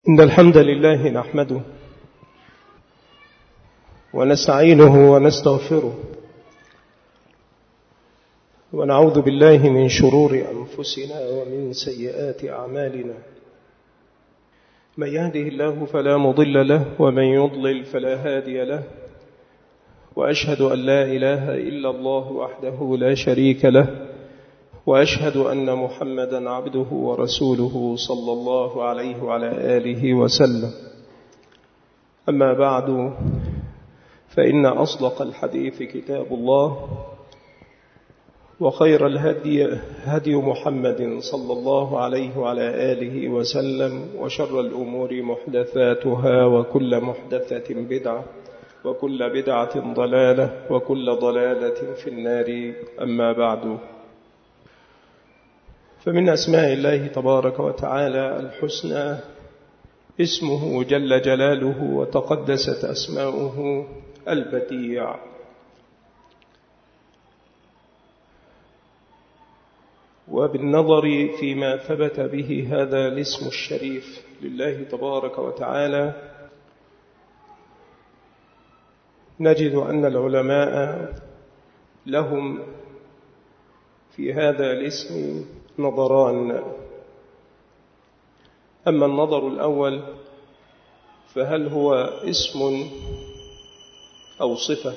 إن الحمد لله نحمده ونستعينه ونستغفره ونعوذ بالله من شرور أنفسنا ومن سيئات أعمالنا. من يهده الله فلا مضل له ومن يضلل فلا هادي له، وأشهد أن لا إله إلا الله وحده لا شريك له، وأشهد أن محمدا عبده ورسوله صلى الله عليه وعلى آله وسلم. أما بعد، فإن أصدق الحديث كتاب الله، وخير الهدي هدي محمد صلى الله عليه وعلى آله وسلم، وشر الأمور محدثاتها، وكل محدثة بدعة، وكل بدعة ضلالة، وكل ضلالة في النار. أما بعد، فمن أسماء الله تبارك وتعالى الحسنى اسمه جل جلاله وتقدست أسماؤه البديع. وبالنظر فيما ثبت به هذا الاسم الشريف لله تبارك وتعالى، نجد أن العلماء لهم في هذا الاسم نظران. أما النظر الأول فهل هو اسم أو صفة،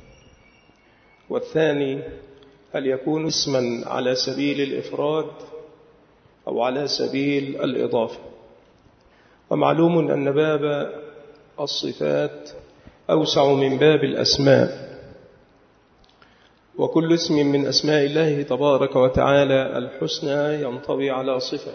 والثاني هل يكون اسما على سبيل الإفراد أو على سبيل الإضافة. ومعلوم أن باب الصفات أوسع من باب الأسماء، وكل اسم من أسماء الله تبارك وتعالى الحسنى ينطوي على صفة.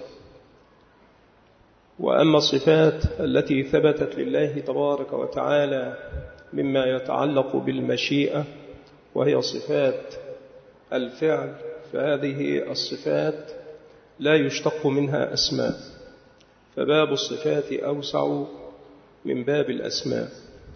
وأما الصفات التي ثبتت لله تبارك وتعالى مما يتعلق بالمشيئة، وهي صفات الفعل، فهذه الصفات لا يشتق منها أسماء، فباب الصفات أوسع من باب الأسماء.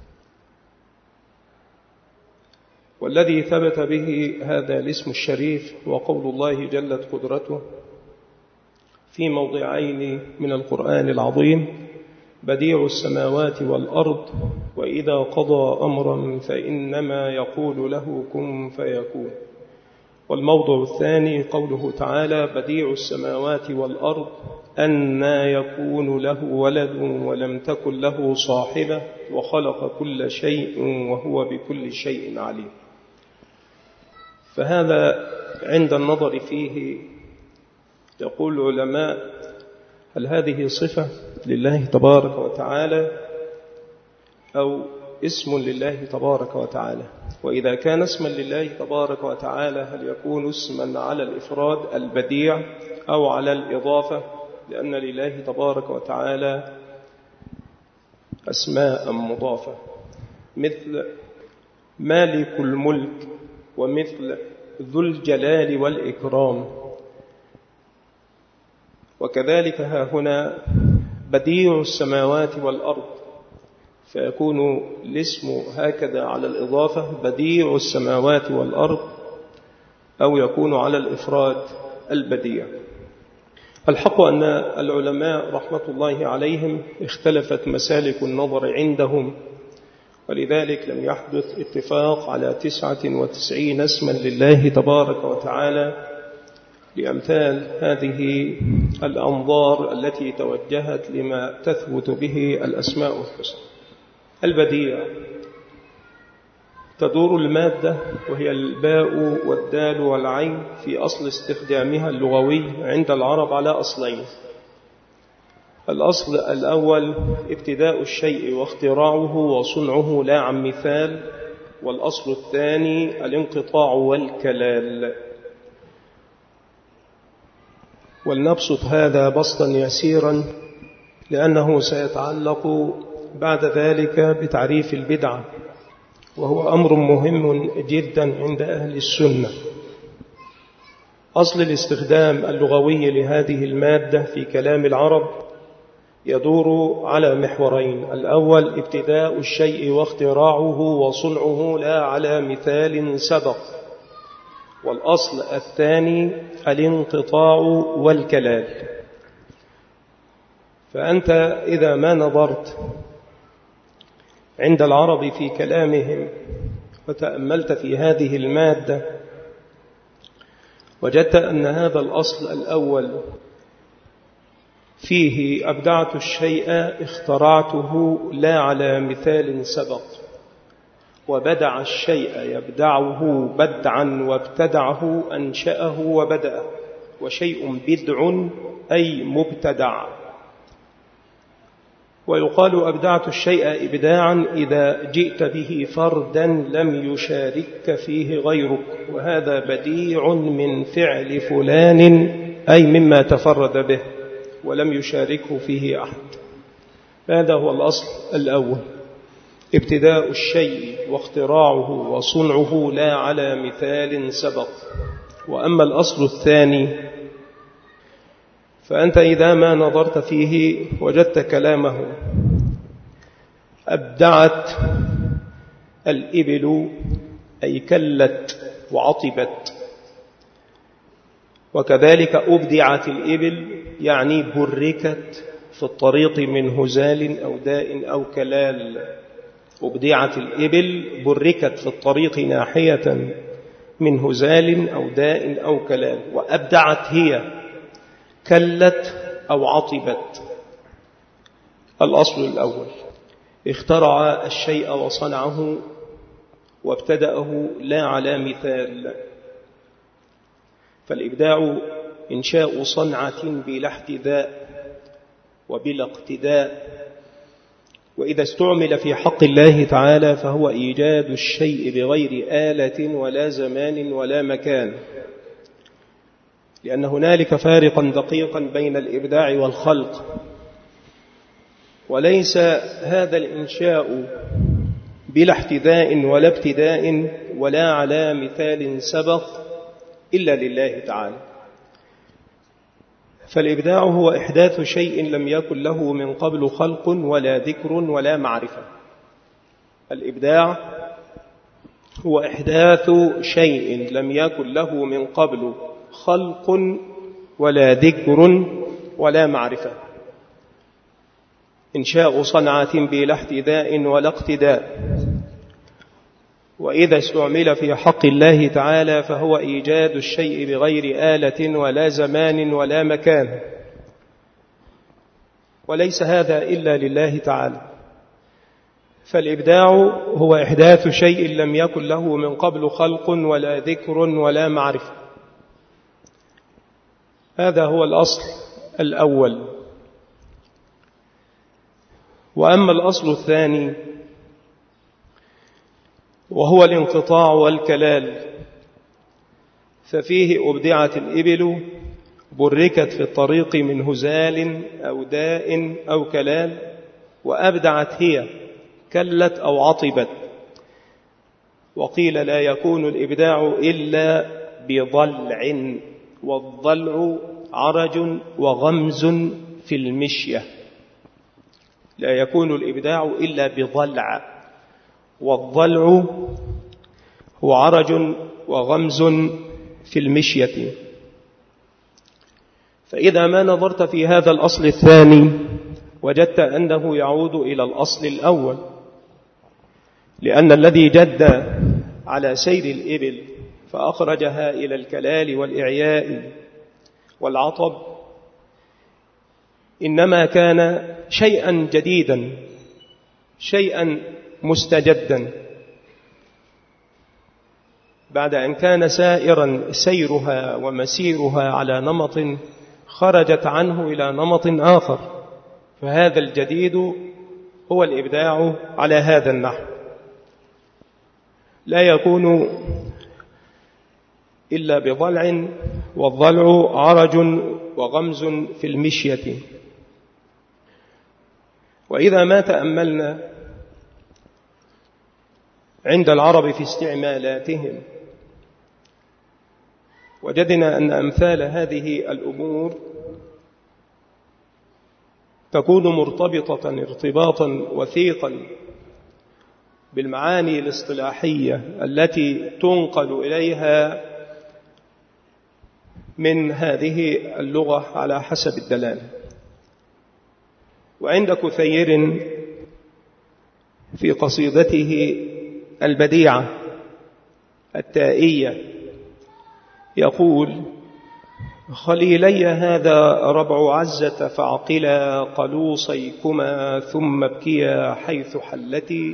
والذي ثبت به هذا الاسم الشريف هو قول الله جلت قدرته في موضعين من القرآن العظيم: بديع السماوات والأرض، وإذا قضى أمرا فإنما يقول له كن فيكون. والموضع الثاني قوله تعالى: بديع السماوات والأرض أنى يكون له ولد ولم تكن له صاحبة وخلق كل شيء وهو بكل شيء عليم. فهذا عند النظر فيه يقول العلماء: هل هذه صفة لله تبارك وتعالى أو اسم لله تبارك وتعالى؟ وإذا كان اسما لله تبارك وتعالى هل يكون اسما على الإفراد البديع أو على الإضافة؟ لأن لله تبارك وتعالى أسماء مضافة، مثل مالك الملك، ومثل ذو الجلال والإكرام. وكذلك ها هنا بديع السماوات والأرض، فيكون الاسم هكذا على الإضافة بديع السماوات والأرض، أو يكون على الإفراد البديع. الحق أن العلماء رحمة الله عليهم اختلفت مسالك النظر عندهم، ولذلك لم يحدث اتفاق على 99 اسما لله تبارك وتعالى لأمثال هذه الأنظار التي توجهت لما تثبت به الأسماء الحسنى. البديع تدور المادة، وهي الباء والدال والعين، في أصل استخدامها اللغوي عند العرب على أصلين: الأصل الأول ابتداء الشيء واختراعه وصنعه لا عن مثال، والأصل الثاني الانقطاع والكلال. ولنبسط هذا بسطا يسيرا، لأنه سيتعلق بعد ذلك بتعريف البدعة، وهو أمر مهم جدا عند أهل السنة. أصل الاستخدام اللغوي لهذه المادة في كلام العرب يدور على محورين: الأول ابتداء الشيء واختراعه وصنعه لا على مثال سبق، والأصل الثاني الانقطاع والكلال. فأنت إذا ما نظرت عند العرب في كلامهم وتأملت في هذه المادة وجدت أن هذا الأصل الأول فيه أبدعت الشيء اخترعته لا على مثال سبق، وبدع الشيء يبدعه بدعا وابتدعه أنشأه وبدأه، وشيء بدع أي مبتدع. ويقال أبدعت الشيء إبداعا إذا جئت به فردا لم يشارك فيه غيرك، وهذا بديع من فعل فلان أي مما تفرد به ولم يشاركه فيه أحد. هذا هو الأصل الأول، ابتداء الشيء واختراعه وصنعه لا على مثال سبق. وأما الأصل الثاني فأنت إذا ما نظرت فيه وجدت كلامه أبدعت الإبل أي كلت وعطبت، وكذلك أبدعت الإبل يعني بركت في الطريق من هزال أو داء أو كلال. أبدعت الإبل بركت في الطريق ناحية من هزال أو داء أو كلال. وأبدعت هي كلت أو عطبت. الأصل الأول اخترع الشيء وصنعه وابتدأه لا على مثال. فالإبداع إنشاء صنعة بلا احتذاء وبلا اقتداء، وإذا استعمل في حق الله تعالى فهو إيجاد الشيء بغير آلة ولا زمان ولا مكان، لأن هنالك فارقا دقيقا بين الإبداع والخلق. وليس هذا الإنشاء بلا احتذاء ولا ابتداء ولا على مثال سبق إلا لله تعالى. فالإبداع هو إحداث شيء لم يكن له من قبل خلق ولا ذكر ولا معرفة. الإبداع هو إحداث شيء لم يكن له من قبل خلق ولا ذكر ولا معرفة. إنشاء صنعة بلا احتذاء ولا اقتداء، وإذا استعمل في حق الله تعالى فهو إيجاد الشيء بغير آلة ولا زمان ولا مكان، وليس هذا إلا لله تعالى. فالإبداع هو إحداث شيء لم يكن له من قبل خلق ولا ذكر ولا معرفة. هذا هو الأصل الأول. وأما الأصل الثاني وهو الانقطاع والكلال، ففيه أبدعت الإبل بركت في الطريق من هزال أو داء أو كلال. وأبدعت هي كلت أو عطبت. وقيل لا يكون الإبداع إلا بضلع، والضلع عرج وغمز في المشية. لا يكون الإبداع إلا بضلع، والضلع هو عرج وغمز في المشية. فإذا ما نظرت في هذا الأصل الثاني وجدت أنه يعود إلى الأصل الأول، لأن الذي جد على سير الإبل فأخرجها إلى الكلال والإعياء والعطب إنما كان شيئا جديدا، شيئا مستجدا، بعد أن كان سيرها ومسيرها على نمط خرجت عنه إلى نمط آخر. فهذا الجديد هو الإبداع على هذا النحو. لا يكون إلا بضلع، والضلع عرج وغمز في المشية. وإذا ما تأملنا عند العرب في استعمالاتهم وجدنا أن أمثال هذه الأمور تكون مرتبطة ارتباطا وثيقا بالمعاني الاصطلاحية التي تنقل إليها من هذه اللغة على حسب الدلالة. وعند كثير في قصيدته البديعة التائية يقول: خليلي هذا ربع عزة فاعقلا قلوصيكما ثم ابكيا حيث حلتي،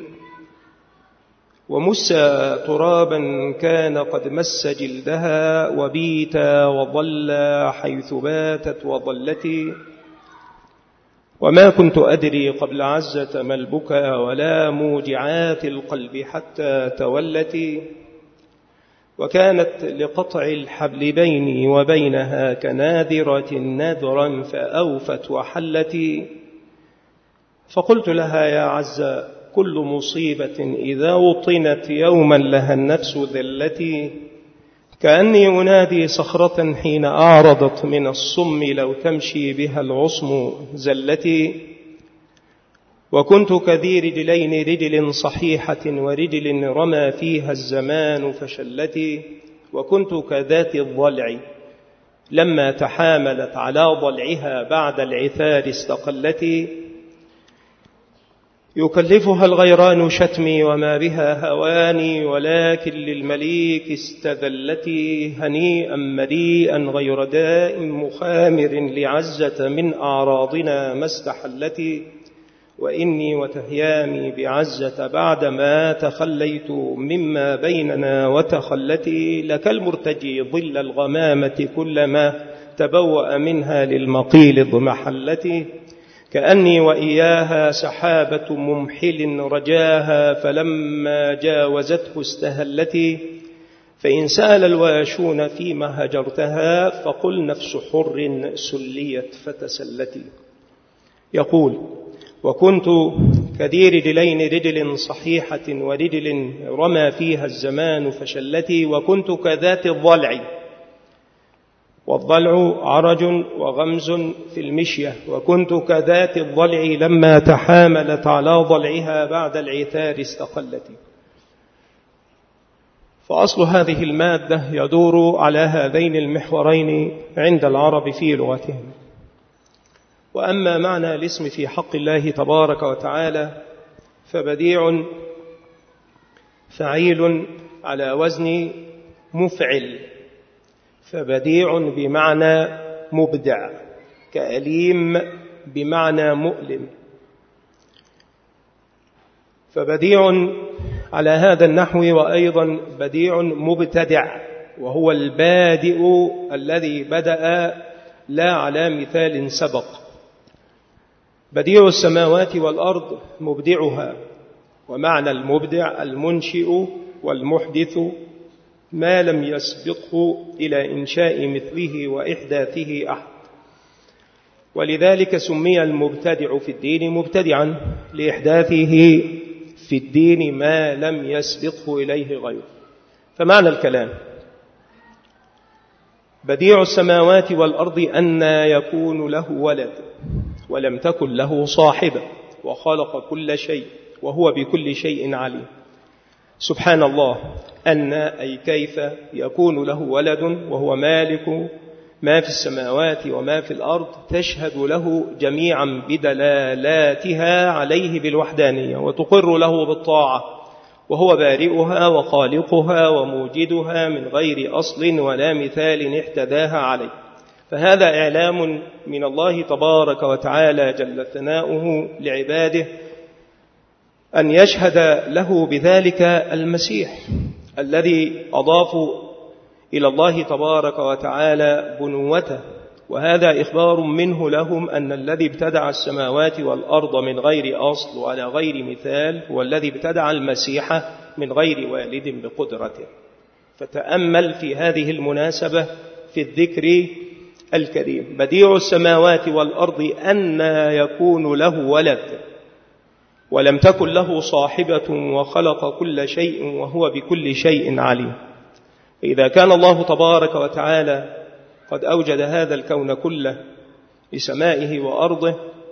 ومسا ترابا كان قد مس جلدها وبيتا وظل حيث باتت وظلتي، وما كنت أدري قبل عزة ما البكى ولا موجعات القلب حتى تولتي، وكانت لقطع الحبل بيني وبينها كناذرة نذرا فأوفت وحلتي، فقلت لها يا عزة كل مصيبة إذا وطنت يوما لها النفس ذلتي، كأني أنادي صخرة حين أعرضت من الصم لو تمشي بها العصم زلتي، وكنت كذي رجلين رجل صحيحة ورجل رمى فيها الزمان فشلتي، وكنت كذات الضلع لما تحاملت على ضلعها بعد العثار استقلتي، يكلفها الغيران شتمي وما بها هواني، ولكن للمليك استذلتي، هنيئا مليئا غير داء مخامر لعزة من أعراضنا ما استحلتي، وإني وتهيامي بعزة بعدما تخليت مما بيننا وتخلتي، لكالمرتجي ظل الغمامة كلما تبوأ منها للمقيل اضمحلتي، كأني وإياها سحابة ممحل رجاها فلما جاوزته استهلتي، فإن سال الواشون فيما هجرتها فقل نفس حر سليت فتسلتي. يقول: وكنت كذي رجلين رجل صحيحة ورجل رمى فيها الزمان فشلتي، وكنت كذات الضلع، والضلع عرج وغمز في المشية، وكنت كذات الضلع لما تحاملت على ضلعها بعد العثار استقلتي. فأصل هذه المادة يدور على هذين المحورين عند العرب في لغتهم. وأما معنى الاسم في حق الله تبارك وتعالى فبديع فعيل على وزن مفعل، فبديع بمعنى مبدع، كأليم بمعنى مؤلم، فبديع على هذا النحو. وأيضا بديع مبتدع، وهو البادئ الذي بدأ لا على مثال سبق. بديع السماوات والأرض مبدعها، ومعنى المبدع المنشئ والمحدث ما لم يسبقه إلى إنشاء مثله وإحداثه أحد، ولذلك سمي المبتدع في الدين مبتدعا لإحداثه في الدين ما لم يسبقه إليه غيره. فمعنى الكلام: بديع السماوات والأرض أن يكون له ولد ولم تكن له صاحبة، وخلق كل شيء وهو بكل شيء عليم. سبحان الله، أن أي كيف يكون له ولد وهو مالك ما في السماوات وما في الأرض، تشهد له جميعا بدلالاتها عليه بالوحدانية، وتقر له بالطاعة، وهو بارئها وخالقها وموجدها من غير أصل ولا مثال احتداها عليه. فهذا إعلام من الله تبارك وتعالى جل ثناؤه لعباده أن يشهد له بذلك المسيح الذي أضافوا إلى الله تبارك وتعالى بنوته، وهذا إخبار منه لهم أن الذي ابتدع السماوات والأرض من غير أصل وعلى غير مثال هو الذي ابتدع المسيح من غير والد بقدرته. فتأمل في هذه المناسبة في الذكر الكريم: بديع السماوات والأرض أن يكون له ولد ولم تكن له صاحبة وخلق كل شيء وهو بكل شيء عليم. إذا كان الله تبارك وتعالى قد أوجد هذا الكون كله بسمائه وأرضه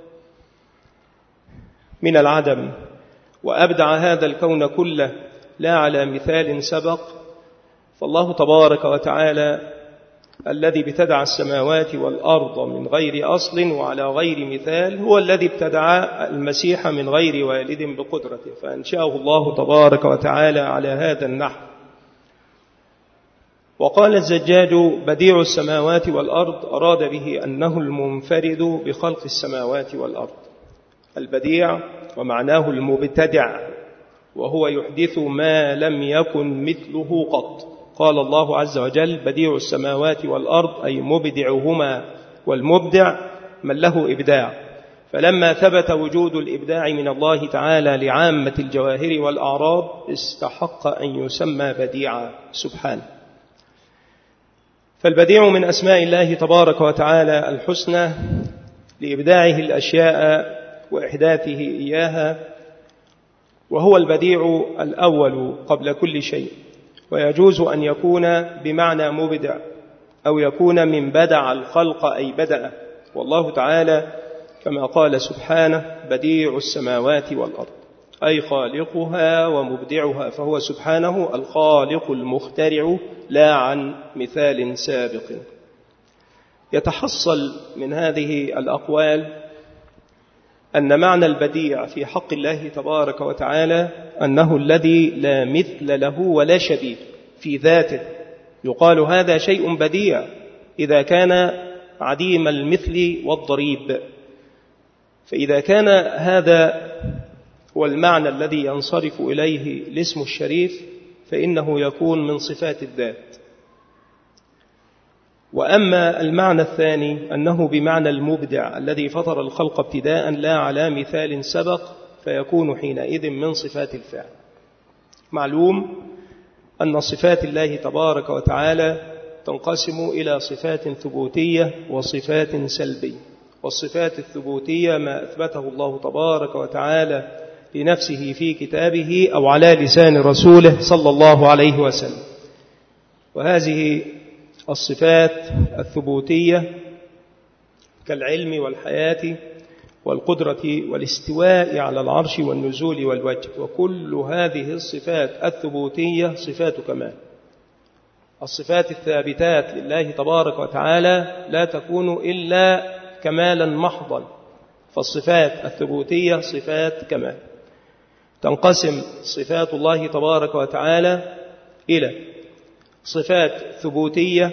من العدم، وأبدع هذا الكون كله لا على مثال سبق، فالله تبارك وتعالى الذي ابتدع السماوات والأرض من غير أصل وعلى غير مثال هو الذي ابتدع المسيح من غير والد بقدرته، فأنشأه الله تبارك وتعالى على هذا النحو. وقال الزجاج: بديع السماوات والأرض أراد به أنه المنفرد بخلق السماوات والأرض. البديع ومعناه المبتدع، وهو يحدث ما لم يكن مثله قط. قال الله عز وجل: بديع السماوات والأرض، أي مبدعهما، والمبدع من له إبداع. فلما ثبت وجود الإبداع من الله تعالى لعامة الجواهر والأعراض استحق أن يسمى بديعا سبحانه. فالبديع من أسماء الله تبارك وتعالى الحسنى لإبداعه الأشياء وإحداثه إياها، وهو البديع الأول قبل كل شيء. ويجوز أن يكون بمعنى مبدع، أو يكون من بدع الخلق أي بدأ. والله تعالى كما قال سبحانه: بديع السماوات والأرض، أي خالقها ومبدعها، فهو سبحانه الخالق المخترع لا عن مثال سابق. يتحصل من هذه الأقوال أن معنى البديع في حق الله تبارك وتعالى أنه الذي لا مثل له ولا شبيه في ذاته. يقال هذا شيء بديع إذا كان عديم المثل والضريب. فإذا كان هذا هو المعنى الذي ينصرف إليه الاسم الشريف فإنه يكون من صفات الذات. وأما المعنى الثاني أنه بمعنى المبدع الذي فطر الخلق ابتداء لا على مثال سبق، فيكون حينئذ من صفات الفعل. معلوم أن صفات الله تبارك وتعالى تنقسم إلى صفات ثبوتية وصفات سلبية. والصفات الثبوتية ما أثبته الله تبارك وتعالى لنفسه في كتابه أو على لسان رسوله صلى الله عليه وسلم. وهذه الصفات الثبوتية كالعلم والحياة والقدرة والاستواء على العرش والنزول والوجه، وكل هذه الصفات الثبوتية صفات كمال. الصفات الثابتات لله تبارك وتعالى لا تكون إلا كمالا محضا، فالصفات الثبوتية صفات كمال. تنقسم صفات الله تبارك وتعالى إلى صفات ثبوتية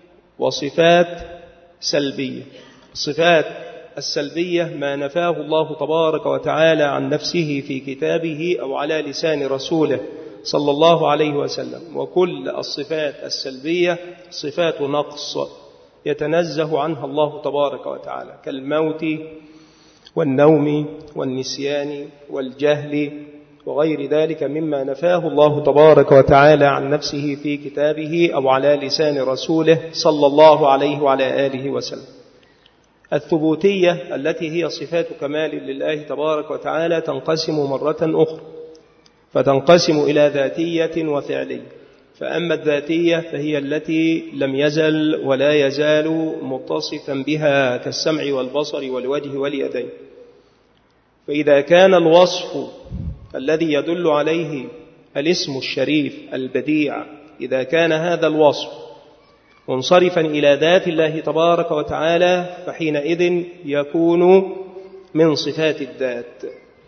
وصفات سلبية. الصفات السلبية ما نفاه الله تبارك وتعالى عن نفسه في كتابه أو على لسان رسوله صلى الله عليه وسلم. وكل الصفات السلبية صفات نقص يتنزه عنها الله تبارك وتعالى، كالموت والنوم والنسيان والجهل وغير ذلك مما نفاه الله تبارك وتعالى عن نفسه في كتابه أو على لسان رسوله صلى الله عليه وعلى آله وسلم. الثبوتية التي هي صفات كمال لله تبارك وتعالى تنقسم مرة أخرى، فتنقسم إلى ذاتية وفعلية. فأما الذاتية فهي التي لم يزل ولا يزال متصفا بها كالسمع والبصر والوجه واليدين. فإذا كان الوصف الذي يدل عليه الاسم الشريف البديع، إذا كان هذا الوصف منصرفا إلى ذات الله تبارك وتعالى فحينئذ يكون من صفات الذات.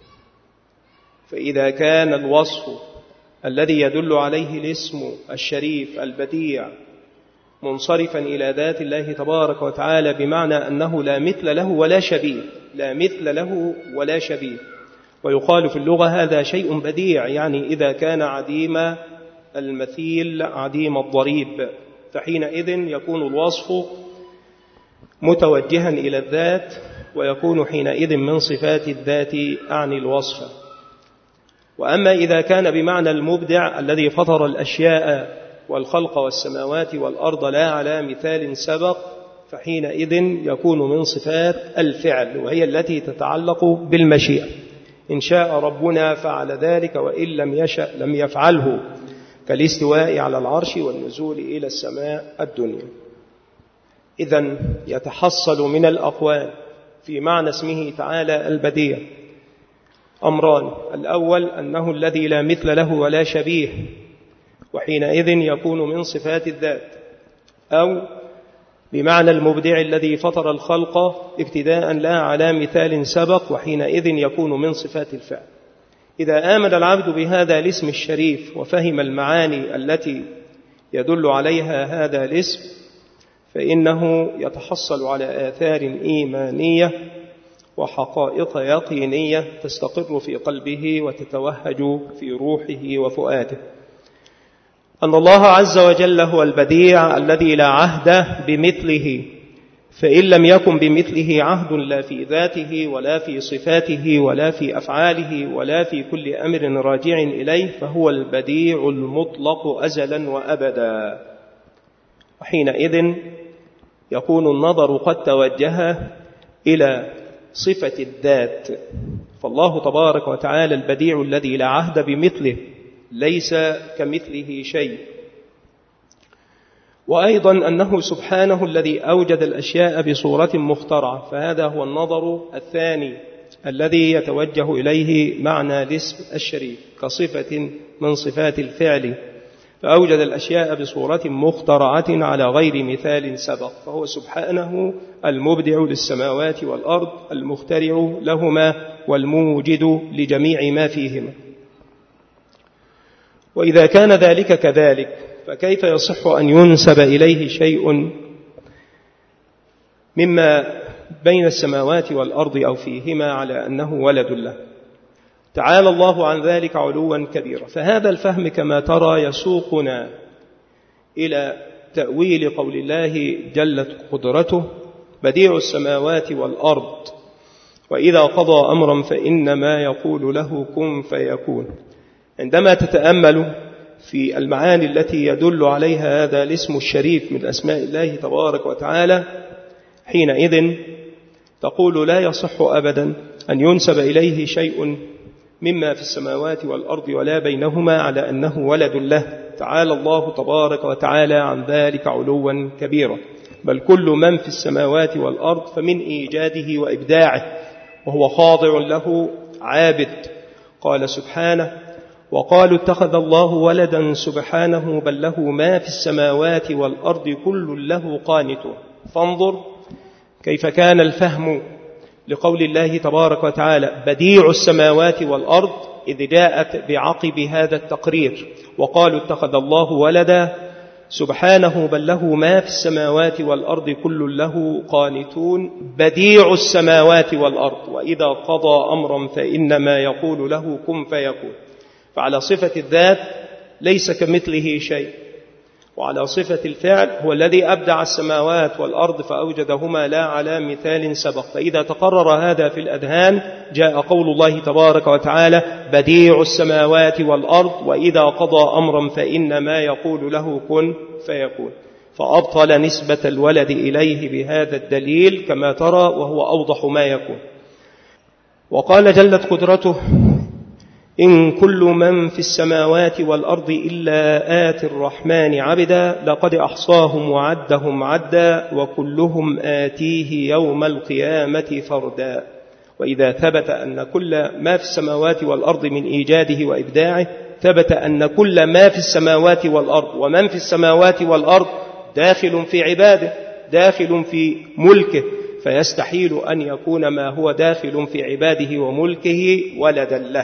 فإذا كان الوصف الذي يدل عليه الاسم الشريف البديع منصرفا إلى ذات الله تبارك وتعالى بمعنى أنه لا مثل له ولا شبيه، لا مثل له ولا شبيه. ويقال في اللغة هذا شيء بديع، يعني إذا كان عديم المثيل عديم الضريب، فحينئذ يكون الوصف متوجها إلى الذات، ويكون حينئذ من صفات الذات أعني الوصف. وأما إذا كان بمعنى المبدع الذي فطر الأشياء والخلق والسماوات والأرض لا على مثال سبق، فحينئذ يكون من صفات الفعل، وهي التي تتعلق بالمشيئة. إن شاء ربنا فعل ذلك، وإن لم يشأ لم يفعله، كالاستواء على العرش والنزول إلى السماء الدنيا. إذن يتحصل من الأقوال في معنى اسمه تعالى البديع أمران: الأول أنه الذي لا مثل له ولا شبيه، وحينئذ يكون من صفات الذات، أو بمعنى المبدع الذي فطر الخلق ابتداء لا على مثال سبق، وحينئذ يكون من صفات الفعل. إذا آمن العبد بهذا الاسم الشريف وفهم المعاني التي يدل عليها هذا الاسم، فإنه يتحصل على آثار إيمانية وحقائق يقينية تستقر في قلبه وتتوهج في روحه وفؤاده. أن الله عز وجل هو البديع الذي لا عهد بمثله، فإن لم يكن بمثله عهد لا في ذاته ولا في صفاته ولا في أفعاله ولا في كل أمر راجع إليه، فهو البديع المطلق أزلا وأبدا. وحينئذ يكون النظر قد توجه إلى صفة الذات، فالله تبارك وتعالى البديع الذي لا عهد بمثله، ليس كمثله شيء. وأيضا أنه سبحانه الذي أوجد الأشياء بصورة مخترعة، فهذا هو النظر الثاني الذي يتوجه إليه معنى الاسم الشريف كصفة من صفات الفعل، فأوجد الأشياء بصورة مخترعة على غير مثال سبق، فهو سبحانه المبدع للسماوات والأرض، المخترع لهما والموجد لجميع ما فيهما. وإذا كان ذلك كذلك، فكيف يصح أن ينسب إليه شيء مما بين السماوات والأرض أو فيهما على أنه ولد له؟ تعالى الله عن ذلك علوا كبيرا. فهذا الفهم كما ترى يسوقنا إلى تأويل قول الله جلت قدرته بديع السماوات والأرض، وإذا قضى أمرا فإنما يقول له كن فيكون. عندما تتأمل في المعاني التي يدل عليها هذا الاسم الشريف من أسماء الله تبارك وتعالى، حينئذ تقول لا يصح أبدا أن ينسب إليه شيء مما في السماوات والأرض ولا بينهما على أنه ولد له. تعالى الله تبارك وتعالى عن ذلك علوا كبيرا، بل كل من في السماوات والأرض فمن إيجاده وإبداعه، وهو خاضع له عابد. قال سبحانه وقالوا اتخذ الله ولدا سبحانه بل له ما في السماوات والأرض كل له قانتون. فانظر كيف كان الفهم لقول الله تبارك وتعالى بديع السماوات والأرض إذ جاءت بعقب هذا التقرير، وقالوا اتخذ الله ولدا سبحانه بل له ما في السماوات والأرض كل له قانتون بديع السماوات والأرض، وإذا قضى أمرا فإنما يقول له كن فيكون. فعلى صفة الذات ليس كمثله شيء، وعلى صفة الفعل هو الذي أبدع السماوات والأرض فأوجدهما لا على مثال سبق. فإذا تقرر هذا في الأذهان جاء قول الله تبارك وتعالى بديع السماوات والأرض وإذا قضى أمرا فإنما يقول له كن فيكون، فأبطل نسبة الولد إليه بهذا الدليل كما ترى، وهو أوضح ما يكون. وقال جلت قدرته إن كل من في السماوات والأرض إلا آتي الرحمن عبدا لقد أحصاهم وعدهم عدا وكلهم آتيه يوم القيامة فردا. وإذا ثبت أن كل ما في السماوات والأرض من إيجاده وإبداعه، ثبت أن كل ما في السماوات والأرض ومن في السماوات والأرض داخل في عباده، داخل في ملكه، فيستحيل أن يكون ما هو داخل في عباده وملكه ولدا له.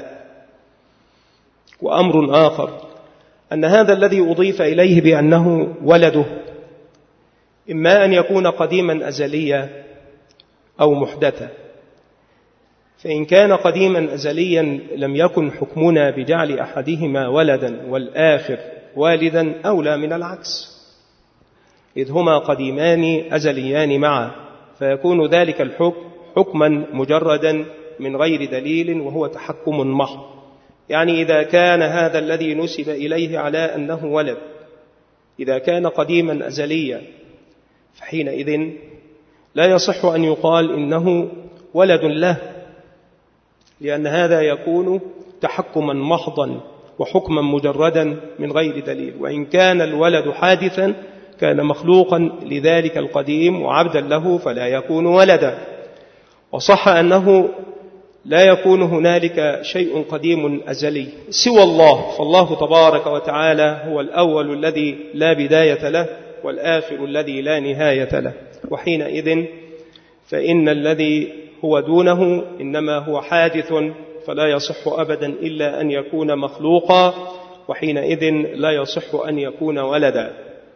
وأمر آخر أن هذا الذي أضيف إليه بأنه ولده إما أن يكون قديما أزليا أو محدثا، فإن كان قديما أزليا لم يكن حكمنا بجعل أحدهما ولدا والآخر والدا أولى من العكس، إذ هما قديمان أزليان معا، فيكون ذلك الحكم حكما مجردا من غير دليل وهو تحكم محض. يعني إذا كان هذا الذي نسب إليه على أنه ولد إذا كان قديما أزليا، فحينئذ لا يصح أن يقال إنه ولد له، لأن هذا يكون تحكما محضا وحكما مجردا من غير دليل. وإن كان الولد حادثا كان مخلوقا لذلك القديم وعبدا له فلا يكون ولدا. وصح أنه لا يكون هنالك شيء قديم أزلي سوى الله، فالله تبارك وتعالى هو الأول الذي لا بداية له، والآخر الذي لا نهاية له، وحينئذ فإن الذي هو دونه إنما هو حادث فلا يصح أبدا إلا أن يكون مخلوقا، وحينئذ لا يصح أن يكون ولدا.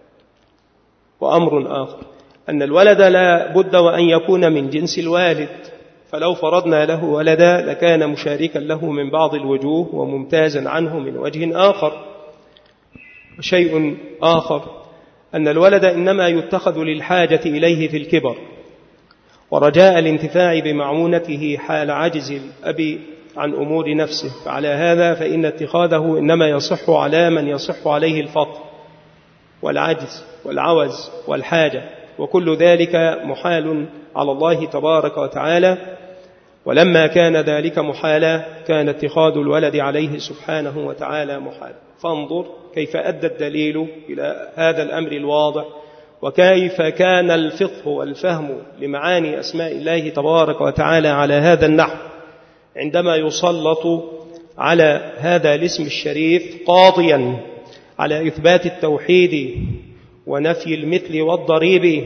وأمر آخر أن الولد لا بد وأن يكون من جنس الوالد، فلو فرضنا له ولدا لكان مشاركا له من بعض الوجوه وممتازا عنه من وجه آخر. وشيء آخر أن الولد إنما يتخذ للحاجة إليه في الكبر ورجاء الانتفاع بمعونته حال عجز الأب عن أمور نفسه، فعلى هذا فإن اتخاذه إنما يصح على من يصح عليه الفقر والعجز والعوز والحاجة، وكل ذلك محال على الله تبارك وتعالى. ولما كان ذلك محالا كان اتخاذ الولد عليه سبحانه وتعالى محال. فانظر كيف أدى الدليل إلى هذا الأمر الواضح، وكيف كان الفقه والفهم لمعاني أسماء الله تبارك وتعالى على هذا النحو عندما يسلط على هذا الاسم الشريف قاضيا على إثبات التوحيد ونفي المثل والضريب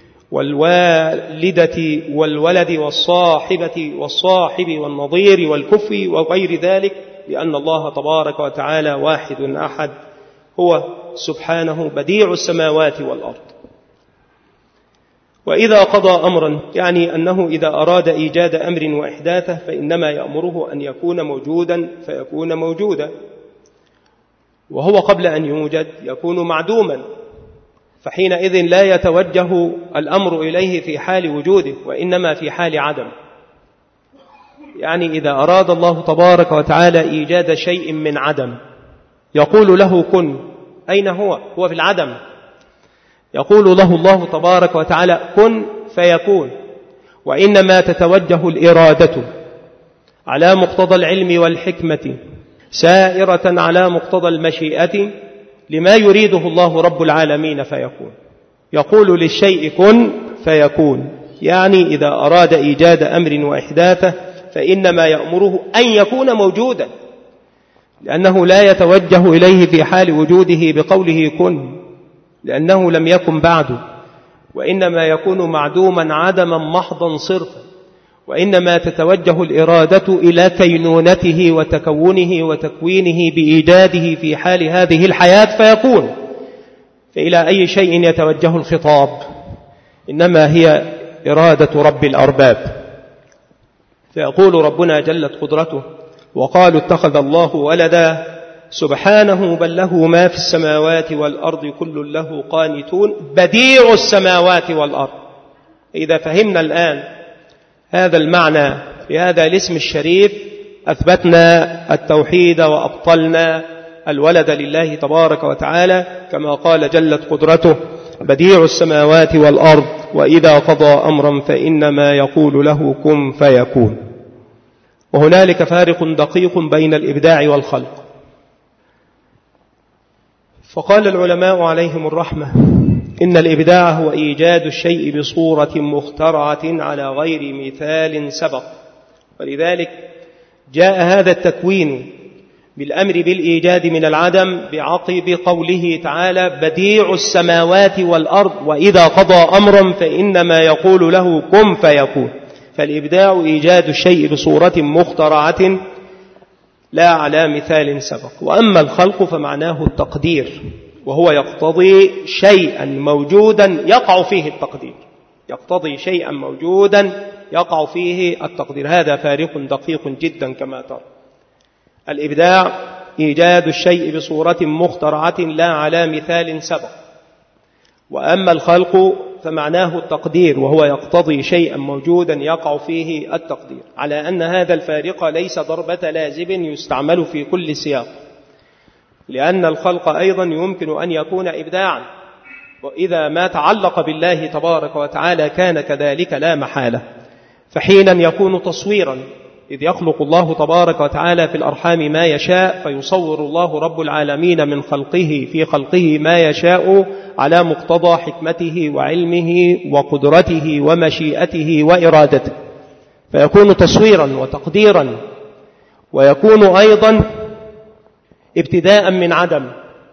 والوالدة والولد والصاحب والنظير والكفء وغير ذلك، لأن الله تبارك وتعالى واحد أحد، هو سبحانه بديع السماوات والأرض. وإذا قضى أمرا يعني أنه إذا أراد إيجاد أمر وإحداثه فإنما يأمره أن يكون موجودا فيكون موجودا، وهو قبل أن يوجد يكون معدوما، فحينئذ لا يتوجه الأمر إليه في حال وجوده وإنما في حال عدم. يعني إذا أراد الله تبارك وتعالى إيجاد شيء من عدم يقول له كن، أين هو؟ هو في العدم. يقول له الله تبارك وتعالى كن فيكون، وإنما تتوجه الإرادة على مقتضى العلم والحكمة سائرة على مقتضى المشيئة لما يريده الله رب العالمين فيكون. يقول للشيء كن فيكون، يعني إذا أراد إيجاد أمر وإحداثه فإنما يأمره أن يكون موجودا، لأنه لا يتوجه إليه في حال وجوده بقوله كن، لأنه لم يكن بعده، وإنما يكون معدوما عدما محضا صرفا، وإنما تتوجه الإرادة إلى كينونته وتكونه وتكوينه بإيجاده في حال هذه الحياة فيكون. فإلى أي شيء يتوجه الخطاب؟ إنما هي إرادة رب الأرباب. فيقول ربنا جلت قدرته وقالوا اتخذ الله ولدا سبحانه بل له ما في السماوات والأرض كل له قانتون بديع السماوات والأرض. إذا فهمنا الآن هذا المعنى بهذا الاسم الشريف أثبتنا التوحيد وأبطلنا الولد لله تبارك وتعالى، كما قال جلت قدرته بديع السماوات والأرض وإذا قضى أمرا فإنما يقول له كن فيكون. وهنالك فارق دقيق بين الإبداع والخلق. فقال العلماء عليهم الرحمة إن الإبداع هو إيجاد الشيء بصورة مخترعة على غير مثال سبق، ولذلك جاء هذا التكوين بالأمر بالإيجاد من العدم بعقب قوله تعالى بديع السماوات والأرض وإذا قضى أمرا فإنما يقول له كن فيكون. فالإبداع إيجاد الشيء بصورة مخترعة لا على مثال سبق. وأما الخلق فمعناه التقدير، وهو يقتضي شيئا موجودا يقع فيه التقدير، يقتضي شيئا موجودا يقع فيه التقدير. هذا فارق دقيق جدا كما ترى. الإبداع إيجاد الشيء بصورة مخترعة لا على مثال سبق. وأما الخلق فمعناه التقدير، وهو يقتضي شيئا موجودا يقع فيه التقدير، على أن هذا الفارق ليس ضربة لازم يستعمل في كل سياق، لأن الخلق أيضا يمكن أن يكون إبداعا، وإذا ما تعلق بالله تبارك وتعالى كان كذلك لا محالة. فحينا يكون تصويرا، إذ يخلق الله تبارك وتعالى في الأرحام ما يشاء، فيصور الله رب العالمين من خلقه في خلقه ما يشاء على مقتضى حكمته وعلمه وقدرته ومشيئته وإرادته، فيكون تصويرا وتقديرا، ويكون أيضا ابتداء من عدم،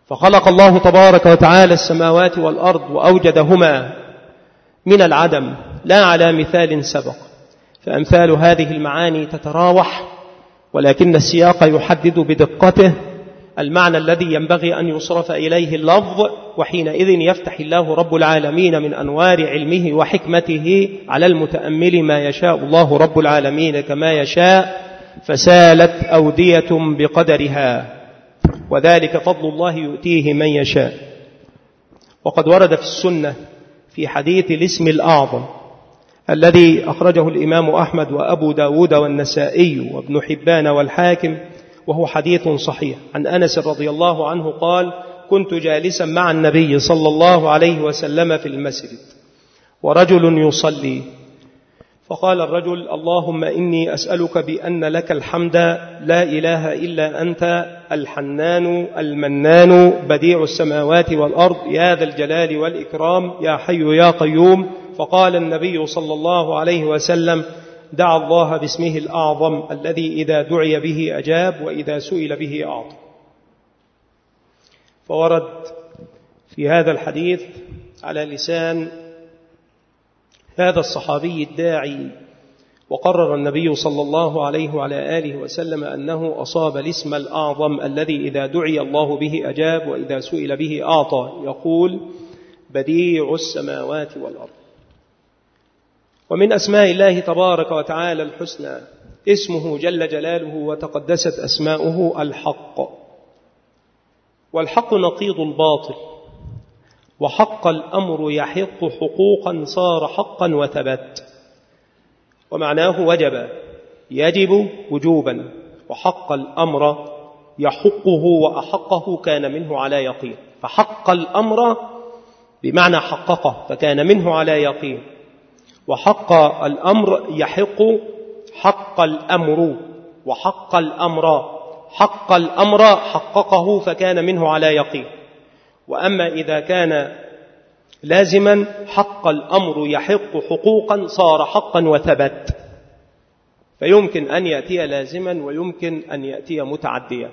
فخلق الله تبارك وتعالى السماوات والأرض وأوجدهما من العدم لا على مثال سبق، فأمثال هذه المعاني تتراوح، ولكن السياق يحدد بدقته المعنى الذي ينبغي أن يصرف إليه اللفظ، وحينئذ يفتح الله رب العالمين من أنوار علمه وحكمته على المتأمل ما يشاء الله رب العالمين كما يشاء، فسالت أودية بقدرها، وذلك فضل الله يؤتيه من يشاء. وقد ورد في السنة في حديث الاسم الأعظم الذي أخرجه الإمام أحمد وأبو داود والنسائي وابن حبان والحاكم، وهو حديث صحيح، عن أنس رضي الله عنه قال: كنت جالسا مع النبي صلى الله عليه وسلم في المسجد ورجل يصلي، فقال الرجل: اللهم إني أسألك بأن لك الحمد لا إله إلا أنت الحنان المنان بديع السماوات والأرض يا ذا الجلال والإكرام يا حي يا قيوم. فقال النبي صلى الله عليه وسلم: دعا الله باسمه الأعظم الذي إذا دعي به أجاب وإذا سئل به أعطى. فورد في هذا الحديث على لسان هذا الصحابي الداعي، وقرر النبي صلى الله عليه وعلى آله وسلم أنه أصاب الاسم الأعظم الذي إذا دعي الله به أجاب وإذا سئل به أعطى، يقول: بديع السماوات والأرض. ومن أسماء الله تبارك وتعالى الحسنى اسمه جل جلاله وتقدست أسماؤه الحق، والحق نقيض الباطل، وحق الأمر يحق حقوقا صار حقا وثبت، ومعناه وجب يجب وجوبا، وحق الأمر يحقه وأحقه كان منه على يقين، فحق الأمر بمعنى حققه فكان منه على يقين، وحق الأمر يحق حق الأمر، وحق الأمر حق الأمر حققه فكان منه على يقين. وأما إذا كان لازما حق الأمر يحق حقوقا صار حقا وثبت، فيمكن أن يأتي لازما ويمكن أن يأتي متعديا.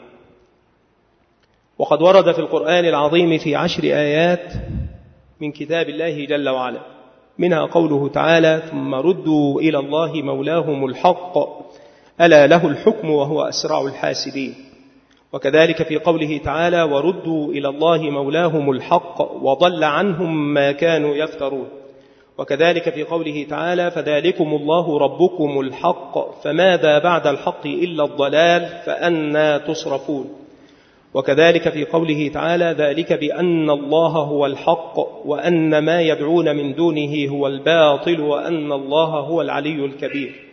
وقد ورد في القرآن العظيم في 10 آيات من كتاب الله جل وعلا، منها قوله تعالى: ثم ردوا إلى الله مولاهم الحق ألا له الحكم وهو أسرع الحاسبين. وكذلك في قوله تعالى: وردوا إلى الله مولاهم الحق وضل عنهم ما كانوا يفترون. وكذلك في قوله تعالى: فذلكم الله ربكم الحق فماذا بعد الحق إلا الضلال فأنى تصرفون. وكذلك في قوله تعالى: ذلك بأن الله هو الحق وأن ما يدعون من دونه هو الباطل وأن الله هو العلي الكبير.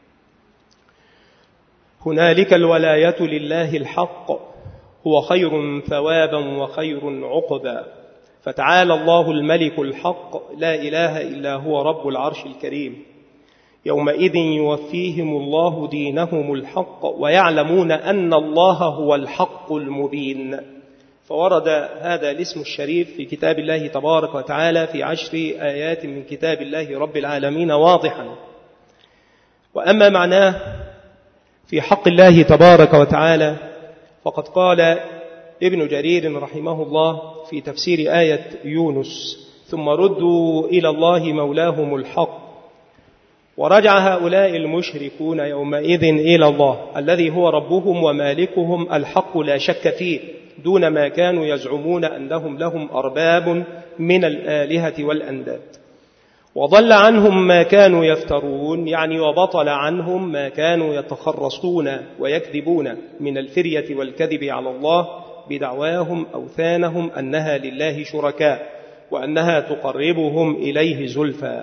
هنالك الولاية لله الحق هو خير ثوابا وخير عقبا، فتعالى الله الملك الحق لا إله إلا هو رب العرش الكريم. يومئذ يوفيهم الله دينهم الحق ويعلمون أن الله هو الحق المبين. فورد هذا الاسم الشريف في كتاب الله تبارك وتعالى في 10 آيات من كتاب الله رب العالمين واضحا. وأما معناه في حق الله تبارك وتعالى فقد قال ابن جرير رحمه الله في تفسير آية يونس: ثم ردوا إلى الله مولاهم الحق. ورجع هؤلاء المشركون يومئذ إلى الله الذي هو ربهم ومالكهم الحق لا شك فيه، دون ما كانوا يزعمون أنهم لهم أرباب من الآلهة والأنداد. وضل عنهم ما كانوا يفترون، يعني وبطل عنهم ما كانوا يتخرصون ويكذبون من الفرية والكذب على الله بدعواهم أوثانهم أنها لله شركاء وأنها تقربهم إليه زلفى.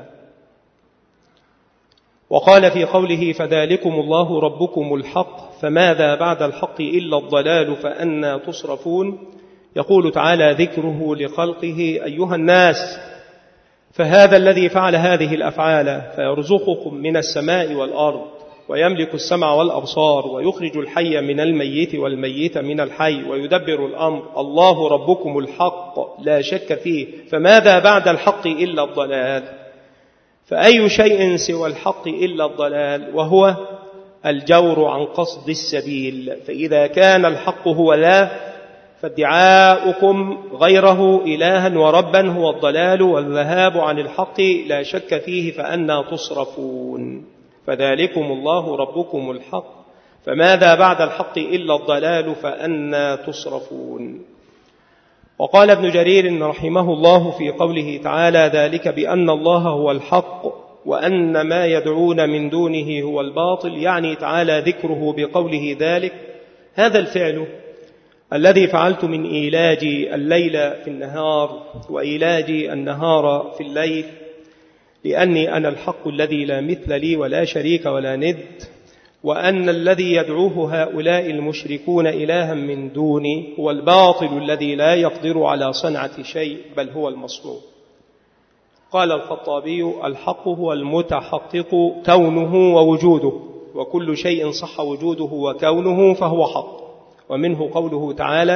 وقال في قوله: فذلكم الله ربكم الحق فماذا بعد الحق إلا الضلال فأنى تصرفون. يقول تعالى ذكره لخلقه: أيها الناس، فهذا الذي فعل هذه الأفعال فيرزقكم من السماء والأرض ويملك السمع والأبصار ويخرج الحي من الميت والميت من الحي ويدبر الأمر، الله ربكم الحق لا شك فيه، فماذا بعد الحق إلا الضلال. فأي شيء سوى الحق إلا الضلال، وهو الجور عن قصد السبيل. فإذا كان الحق هو لا، فادعاؤكم غيره إلها وربا هو الضلال والذهاب عن الحق لا شك فيه فأنى تصرفون. فذلكم الله ربكم الحق، فماذا بعد الحق إلا الضلال فأنى تصرفون. وقال ابن جرير رحمه الله في قوله تعالى: ذلك بأن الله هو الحق وأن ما يدعون من دونه هو الباطل، يعني تعالى ذكره بقوله ذلك: هذا الفعل الذي فعلت من إيلاج الليل في النهار وإيلاج النهار في الليل، لأني أنا الحق الذي لا مثل لي ولا شريك ولا ند، وأن الذي يدعوه هؤلاء المشركون إلها من دوني هو الباطل الذي لا يقدر على صنعة شيء بل هو المصنوع. قال الخطابي: الحق هو المتحقق كونه ووجوده، وكل شيء صح وجوده وكونه فهو حق. ومنه قوله تعالى: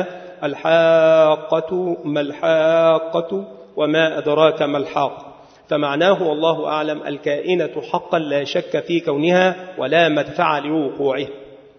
الحاقة ما الحاقة وما أدراك ما الحاقة، فمعناه والله أعلم الكائنة حقا لا شك في كونها ولا مدفع لوقوعه.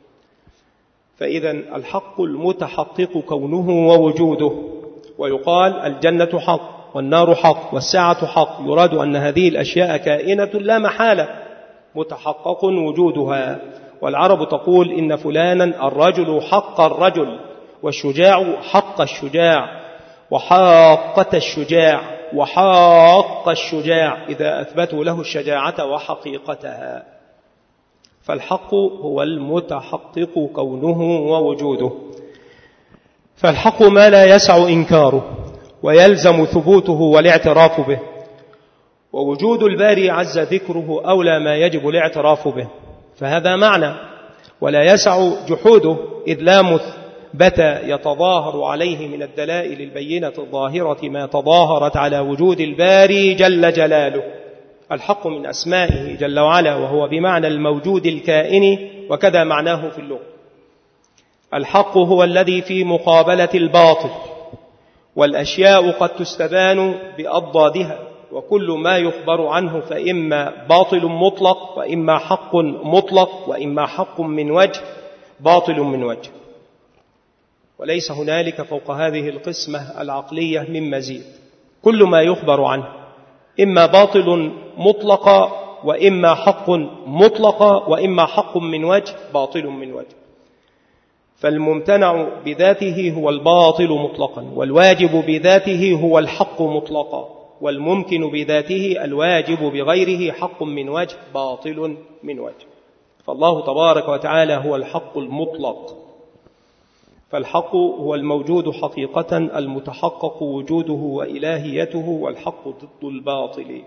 فإذا الحق المتحقق كونه ووجوده. ويقال الجنة حق والنار حق والساعة حق، يراد أن هذه الأشياء كائنة لا محالة متحقق وجودها. والعرب تقول: إن فلانا الرجل حق الرجل، والشجاع حق الشجاع، وحاقة الشجاع، وحاق الشجاع، إذا أثبتوا له الشجاعة وحقيقتها. فالحق هو المتحقق كونه ووجوده. فالحق ما لا يسع إنكاره ويلزم ثبوته والاعتراف به، ووجود الباري عز ذكره أولى ما يجب الاعتراف به، فهذا معنى. ولا يسع جحوده إذ لا مثبت يتظاهر عليه من الدلائل البينة الظاهرة ما تظاهرت على وجود الباري جل جلاله. الحق من أسمائه جل وعلا، وهو بمعنى الموجود الكائن، وكذا معناه في اللغة. الحق هو الذي في مقابلة الباطل، والأشياء قد تستبان بأضدادها، وكل ما يخبر عنه فإما باطل مطلق وإما حق مطلق وإما حق من وجه باطل من وجه، وليس هنالك فوق هذه القسمة العقلية من مزيد. كل ما يخبر عنه إما باطل مطلق وإما حق مطلق وإما حق من وجه باطل من وجه. فالممتنع بذاته هو الباطل مطلقا، والواجب بذاته هو الحق مطلقا، والممكن بذاته الواجب بغيره حق من وجه باطل من وجه. فالله تبارك وتعالى هو الحق المطلق. فالحق هو الموجود حقيقة المتحقق وجوده وإلهيته، والحق ضد الباطل.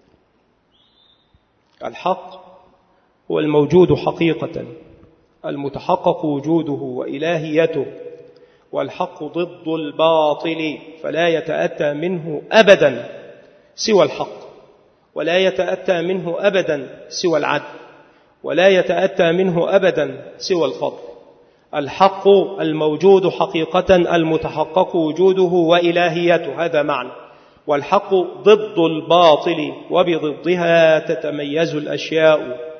الحق هو الموجود حقيقة المتحقق وجوده وإلهيته، والحق ضد الباطل، فلا يتأتى منه أبدا سوى الحق، ولا يتأتى منه أبدا سوى العدل، ولا يتأتى منه أبدا سوى الفضل. الحق الموجود حقيقة المتحقق وجوده وإلهيته، هذا معنى. والحق ضد الباطل، وبضدها تتميز الأشياء.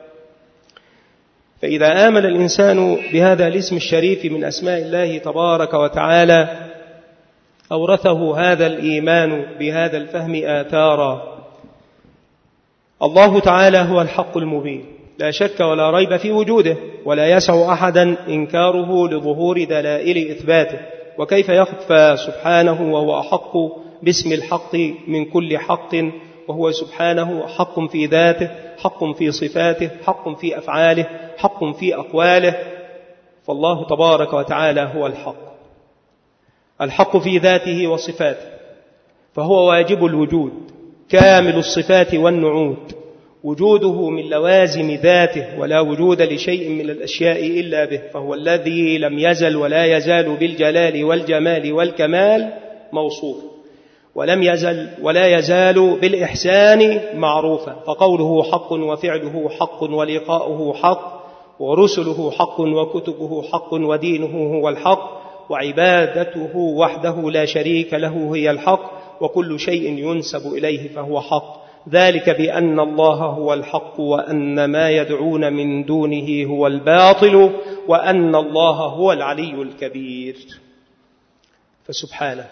فإذا آمن الإنسان بهذا الاسم الشريف من أسماء الله تبارك وتعالى أورثه هذا الإيمان بهذا الفهم آثارا. الله تعالى هو الحق المبين، لا شك ولا ريب في وجوده، ولا يسع أحدا إنكاره لظهور دلائل إثباته. وكيف يخفى سبحانه وهو أحق باسم الحق من كل حق، وهو سبحانه حق في ذاته، حق في صفاته، حق في أفعاله، حق في أقواله. فالله تبارك وتعالى هو الحق، الحق في ذاته وصفاته، فهو واجب الوجود كامل الصفات والنعوت، وجوده من لوازم ذاته، ولا وجود لشيء من الأشياء إلا به. فهو الذي لم يزل ولا يزال بالجلال والجمال والكمال موصوف، ولم يزل ولا يزال بالإحسان معروفا. فقوله حق وفعله حق ولقاؤه حق ورسله حق وكتبه حق ودينه هو الحق وعبادته وحده لا شريك له هي الحق، وكل شيء ينسب إليه فهو حق. ذلك بأن الله هو الحق وأن ما يدعون من دونه هو الباطل وأن الله هو العلي الكبير. فسبحانه.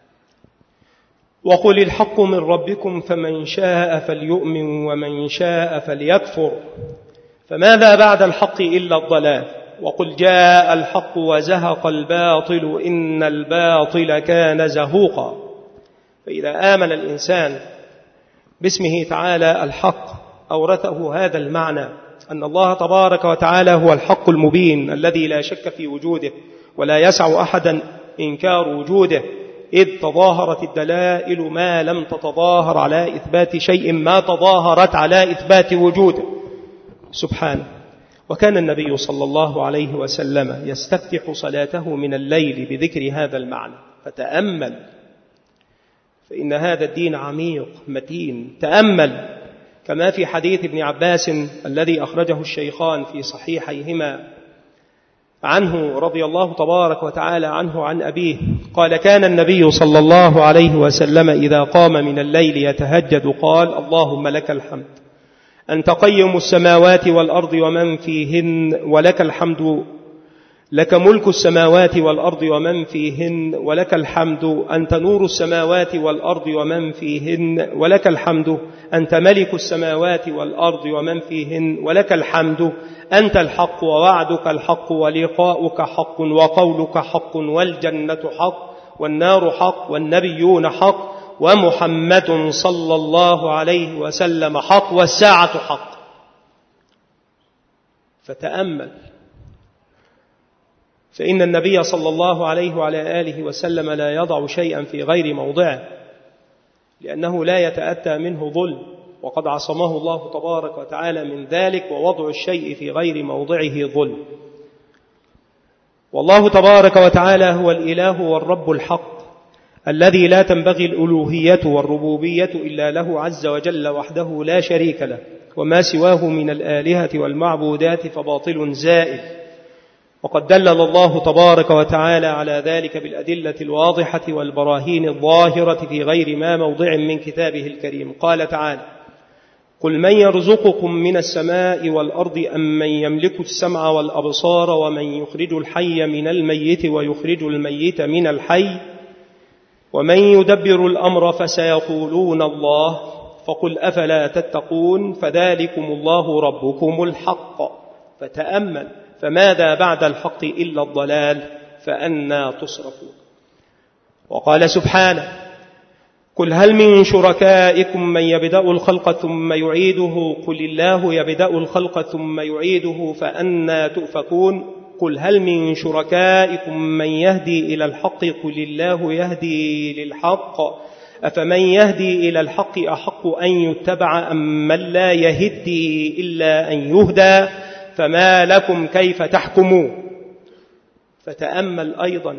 وقل الحق من ربكم فمن شاء فليؤمن ومن شاء فليكفر فماذا بعد الحق إلا الضلال. وقل جاء الحق وزهق الباطل إن الباطل كان زهوقا. فإذا آمن الإنسان باسمه تعالى الحق أورثه هذا المعنى أن الله تبارك وتعالى هو الحق المبين الذي لا شك في وجوده ولا يسع أحدا إنكار وجوده، إذ تظاهرت الدلائل ما لم تتظاهر على إثبات شيء ما تظاهرت على إثبات وجوده سبحانه. وكان النبي صلى الله عليه وسلم يستفتح صلاته من الليل بذكر هذا المعنى. فتأمل، فإن هذا الدين عميق متين. تأمل كما في حديث ابن عباس الذي أخرجه الشيخان في صحيحيهما عنه رضي الله تبارك وتعالى عنه عن أبيه قال: كان النبي صلى الله عليه وسلم إذا قام من الليل يتهجد قال: اللهم لك الحمد أنت قيم السماوات والأرض ومن فيهن ولك الحمد، لك ملك السماوات والأرض ومن فيهن ولك الحمد، أنت نور السماوات والأرض ومن فيهن ولك الحمد، أنت ملك السماوات والأرض ومن فيهن ولك الحمد، أنت الحق ووعدك الحق ولقاؤك حق وقولك حق والجنة حق والنار حق والنبيون حق ومحمد صلى الله عليه وسلم حق والساعة حق. فتأمل، فإن النبي صلى الله عليه وعلى آله وسلم لا يضع شيئا في غير موضعه لأنه لا يتأتى منه ظلم، وقد عصمه الله تبارك وتعالى من ذلك، ووضع الشيء في غير موضعه ظلم. والله تبارك وتعالى هو الإله والرب الحق الذي لا تنبغي الألوهية والربوبية إلا له عز وجل وحده لا شريك له، وما سواه من الآلهة والمعبودات فباطل زائل. وقد دلل الله تبارك وتعالى على ذلك بالأدلة الواضحة والبراهين الظاهرة في غير ما موضع من كتابه الكريم. قال تعالى: قل من يرزقكم من السماء والأرض أم من يملك السمع والأبصار ومن يخرج الحي من الميت ويخرج الميت من الحي ومن يدبر الأمر فسيقولون الله فقل أفلا تتقون فذلكم الله ربكم الحق. فتأمل، فماذا بعد الحق إلا الضلال فأنى تصرفون. وقال سبحانه: قل هل من شركائكم من يبدأ الخلق ثم يعيده قل الله يبدأ الخلق ثم يعيده فأنى تؤفكون. قل هل من شركائكم من يهدي إلى الحق قل الله يهدي للحق أفمن يهدي إلى الحق أحق أن يتبع أم من لا يهدي إلا أن يهدى فما لكم كيف تحكمون. فتأمل أيضا: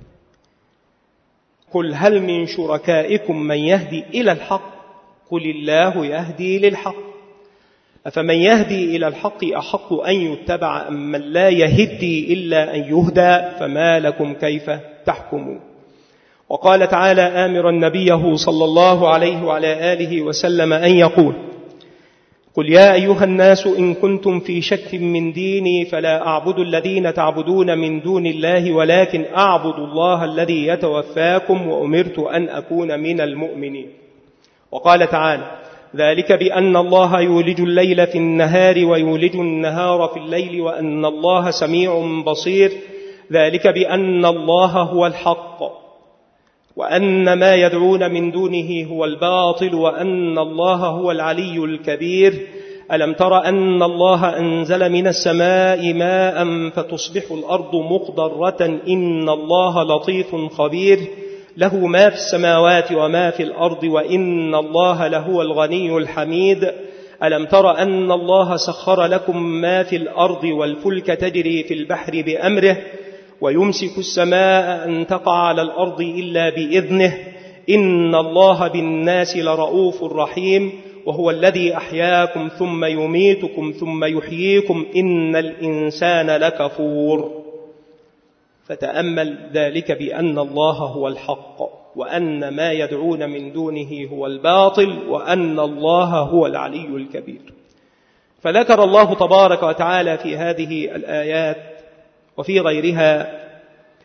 قل هل من شركائكم من يهدي إلى الحق قل الله يهدي للحق أفمن يهدي إلى الحق أحق أن يتبع أم من لا يهدي إلا أن يهدى فما لكم كيف تحكمون. وقال تعالى آمرا نبيه صلى الله عليه وعلى آله وسلم أن يقول: قل يا أيها الناس إن كنتم في شك من ديني فلا أعبد الذين تعبدون من دون الله ولكن أعبد الله الذي يتوفاكم وأمرت أن أكون من المؤمنين. وقال تعالى: ذلك بأن الله يولج الليل في النهار ويولج النهار في الليل وأن الله سميع بصير. ذلك بأن الله هو الحق وأن ما يدعون من دونه هو الباطل وأن الله هو العلي الكبير. ألم تر أن الله أنزل من السماء ماء فتصبح الأرض مخضرة إن الله لطيف خبير له ما في السماوات وما في الأرض وإن الله لهو الغني الحميد. ألم تر أن الله سخر لكم ما في الأرض والفلك تجري في البحر بأمره ويمسك السماء أن تقع على الأرض إلا بإذنه إن الله بالناس لرؤوف رحيم وهو الذي أحياكم ثم يميتكم ثم يحييكم إن الإنسان لكفور. فتأمل ذلك بأن الله هو الحق وأن ما يدعون من دونه هو الباطل وأن الله هو العلي الكبير. فذكر الله تبارك وتعالى في هذه الآيات وفي غيرها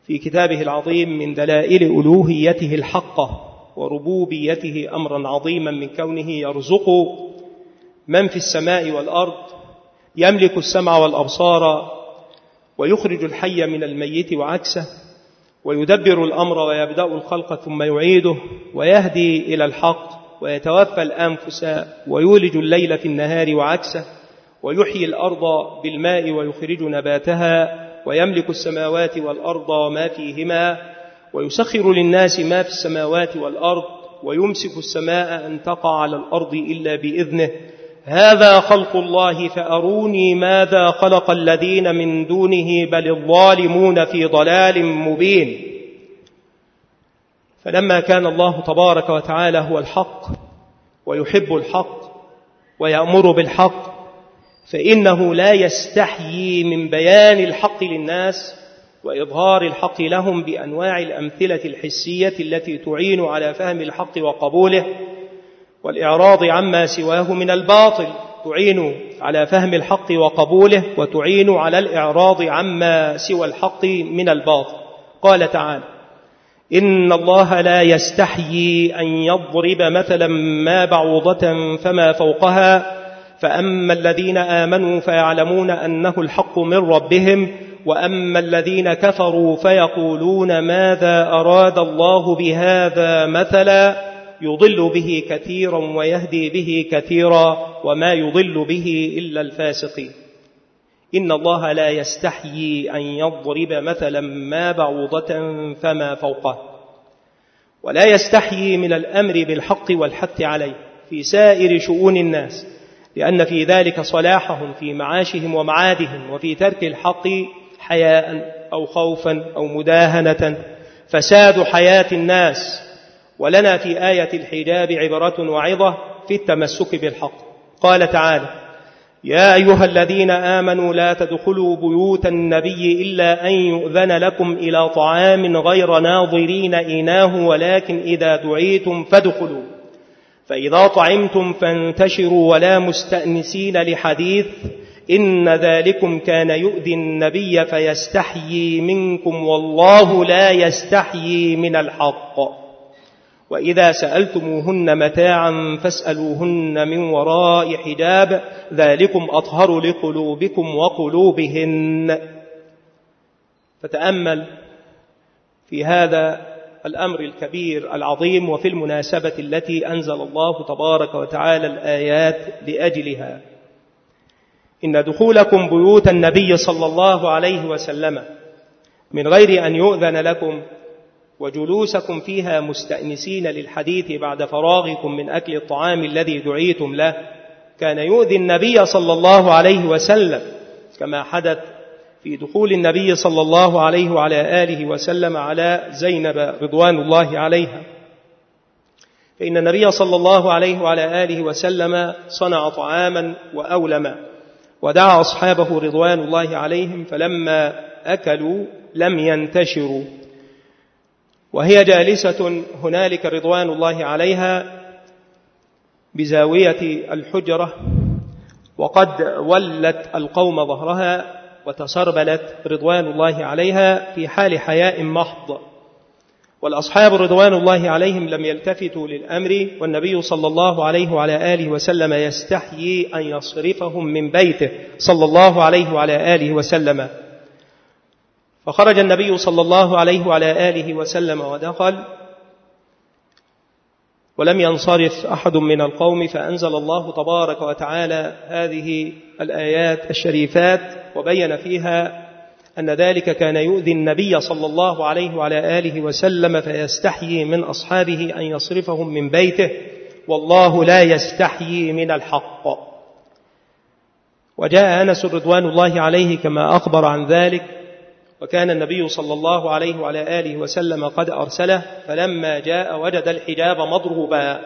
في كتابه العظيم من دلائل ألوهيته الحقة وربوبيته أمرا عظيما من كونه يرزق من في السماء والأرض، يملك السمع والأبصار، ويخرج الحي من الميت وعكسه، ويدبر الأمر ويبدأ الخلق ثم يعيده، ويهدي إلى الحق، ويتوفى الأنفس ويولج الليل في النهار وعكسه، ويحيي الأرض بالماء ويخرج نباتها، ويملك السماوات والأرض وما فيهما، ويسخر للناس ما في السماوات والأرض، ويمسك السماء أن تقع على الأرض إلا بإذنه. هذا خلق الله فأروني ماذا خلق الذين من دونه بل الظالمون في ضلال مبين. فلما كان الله تبارك وتعالى هو الحق ويحب الحق ويأمر بالحق، فإنه لا يستحيي من بيان الحق للناس وإظهار الحق لهم بأنواع الأمثلة الحسية التي تعين على فهم الحق وقبوله، والإعراض عما سواه من الباطل تعين على فهم الحق وقبوله، وتعين على الإعراض عما سوى الحق من الباطل. قال تعالى: إن الله لا يستحيي أن يضرب مثلا ما بعوضة فما فوقها، فأما الذين آمنوا فيعلمون أنه الحق من ربهم، وأما الذين كفروا فيقولون ماذا أراد الله بهذا مثلا، يضل به كثيرا ويهدي به كثيرا وما يضل به إلا الفاسقين. إن الله لا يستحيي أن يضرب مثلا ما بعوضة فما فوقه، ولا يستحيي من الأمر بالحق والحث عليه في سائر شؤون الناس، لأن في ذلك صلاحهم في معاشهم ومعادهم، وفي ترك الحق حياء أو خوفا أو مداهنة فساد حياة الناس. ولنا في آية الحجاب عبرة وعظة في التمسك بالحق. قال تعالى: يا أيها الذين آمنوا لا تدخلوا بيوت النبي إلا أن يؤذن لكم إلى طعام غير ناظرين إناه، ولكن إذا دعيتم فادخلوا، فإذا طعمتم فانتشروا ولا مستأنسين لحديث، إن ذلكم كان يؤذي النبي فيستحيي منكم والله لا يستحيي من الحق. وإذا سألتموهن متاعا فاسألوهن من وراء حجاب، ذلكم أطهر لقلوبكم وقلوبهن. فتأمل في هذا الأمر الكبير العظيم، وفي المناسبة التي أنزل الله تبارك وتعالى الآيات لأجلها. إن دخولكم بيوت النبي صلى الله عليه وسلم من غير أن يؤذن لكم، وجلوسكم فيها مستأنسين للحديث بعد فراغكم من أكل الطعام الذي دعيتم له، كان يؤذي النبي صلى الله عليه وسلم، كما حدث في دخول النبي صلى الله عليه وعلى آله وسلم على زينب رضوان الله عليها. فإن النبي صلى الله عليه وعلى آله وسلم صنع طعاما وأولما، ودعا أصحابه رضوان الله عليهم، فلما أكلوا لم ينتشروا، وهي جالسة هنالك رضوان الله عليها بزاوية الحجرة، وقد ولت القوم ظهرها وتسربلت رضوان الله عليها في حال حياء محض، والأصحاب رضوان الله عليهم لم يلتفتوا للأمر، والنبي صلى الله عليه وعلى آله وسلم يستحيي أن يصرفهم من بيته صلى الله عليه وعلى آله وسلم. فخرج النبي صلى الله عليه وعلى آله وسلم ودخل، ولم ينصرف أحد من القوم، فأنزل الله تبارك وتعالى هذه الآيات الشريفات، وبين فيها أن ذلك كان يؤذي النبي صلى الله عليه وعلى آله وسلم، فيستحيي من أصحابه أن يصرفهم من بيته، والله لا يستحيي من الحق. وجاء أنس رضوان الله عليه كما أخبر عن ذلك، وكان النبي صلى الله عليه وعلى آله وسلم قد أرسله، فلما جاء وجد الحجاب مضروبا،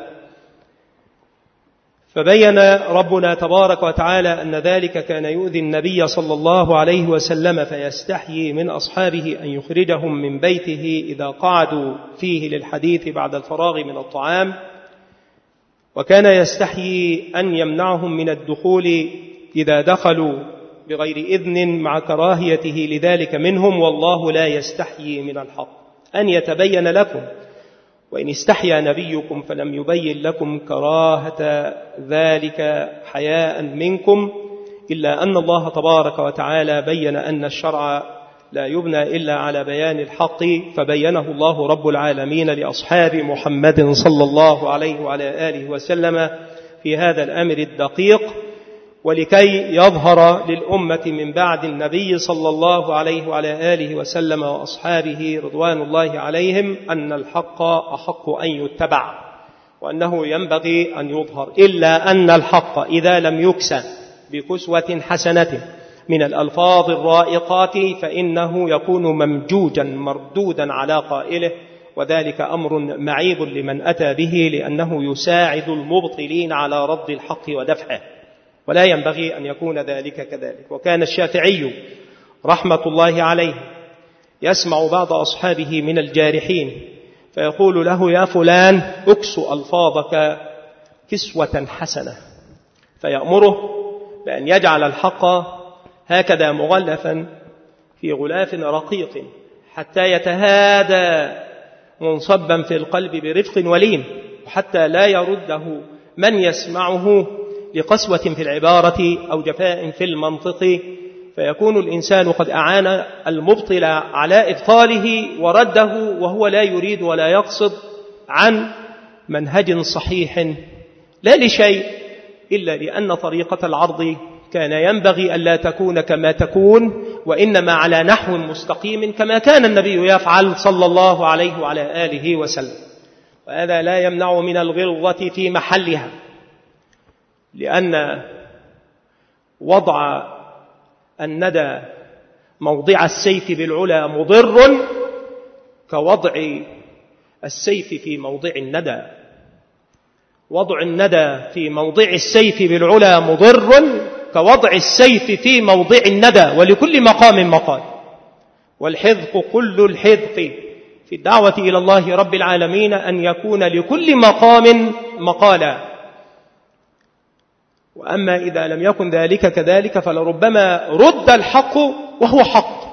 فبين ربنا تبارك وتعالى أن ذلك كان يؤذي النبي صلى الله عليه وسلم، فيستحيي من أصحابه أن يخرجهم من بيته إذا قعدوا فيه للحديث بعد الفراغ من الطعام، وكان يستحيي أن يمنعهم من الدخول إذا دخلوا بغير إذن مع كراهيته لذلك منهم، والله لا يستحيي من الحق أن يتبين لكم، وإن استحيا نبيكم فلم يبين لكم كراهة ذلك حياء منكم، إلا أن الله تبارك وتعالى بين أن الشرع لا يبنى إلا على بيان الحق، فبينه الله رب العالمين لأصحاب محمد صلى الله عليه وعلى آله وسلم في هذا الأمر الدقيق، ولكي يظهر للأمة من بعد النبي صلى الله عليه وعلى آله وسلم وأصحابه رضوان الله عليهم أن الحق أحق أن يتبع، وأنه ينبغي أن يظهر، إلا أن الحق إذا لم يكسى بكسوة حسنة من الألفاظ الرائقات فإنه يكون ممجوجا مردودا على قائله، وذلك أمر معيب لمن أتى به، لأنه يساعد المبطلين على رد الحق ودفعه، ولا ينبغي أن يكون ذلك كذلك. وكان الشافعي رحمة الله عليه يسمع بعض أصحابه من الجارحين فيقول له: يا فلان اكسو ألفاظك كسوة حسنة، فيأمره بأن يجعل الحق هكذا مغلفا في غلاف رقيق حتى يتهادى منصبا في القلب برفق ولين، وحتى لا يرده من يسمعه لقسوة في العبارة أو جفاء في المنطق، فيكون الإنسان قد أعان المبطل على إبطاله ورده وهو لا يريد ولا يقصد عن منهج صحيح، لا لشيء إلا لأن طريقة العرض كان ينبغي ألا تكون كما تكون، وإنما على نحو مستقيم كما كان النبي يفعل صلى الله عليه وعلى آله وسلم. وهذا لا يمنع من الغلظة في محلها، لأن وضع الندى موضع السيف بالعلا مضر كوضع السيف في موضع الندى. وضع الندى في موضع السيف بالعلا مضر كوضع السيف في موضع الندى، ولكل مقام مقال. والحذق كل الحذق في الدعوة إلى الله رب العالمين أن يكون لكل مقام مقالا، وأما إذا لم يكن ذلك كذلك فلربما رد الحق وهو حق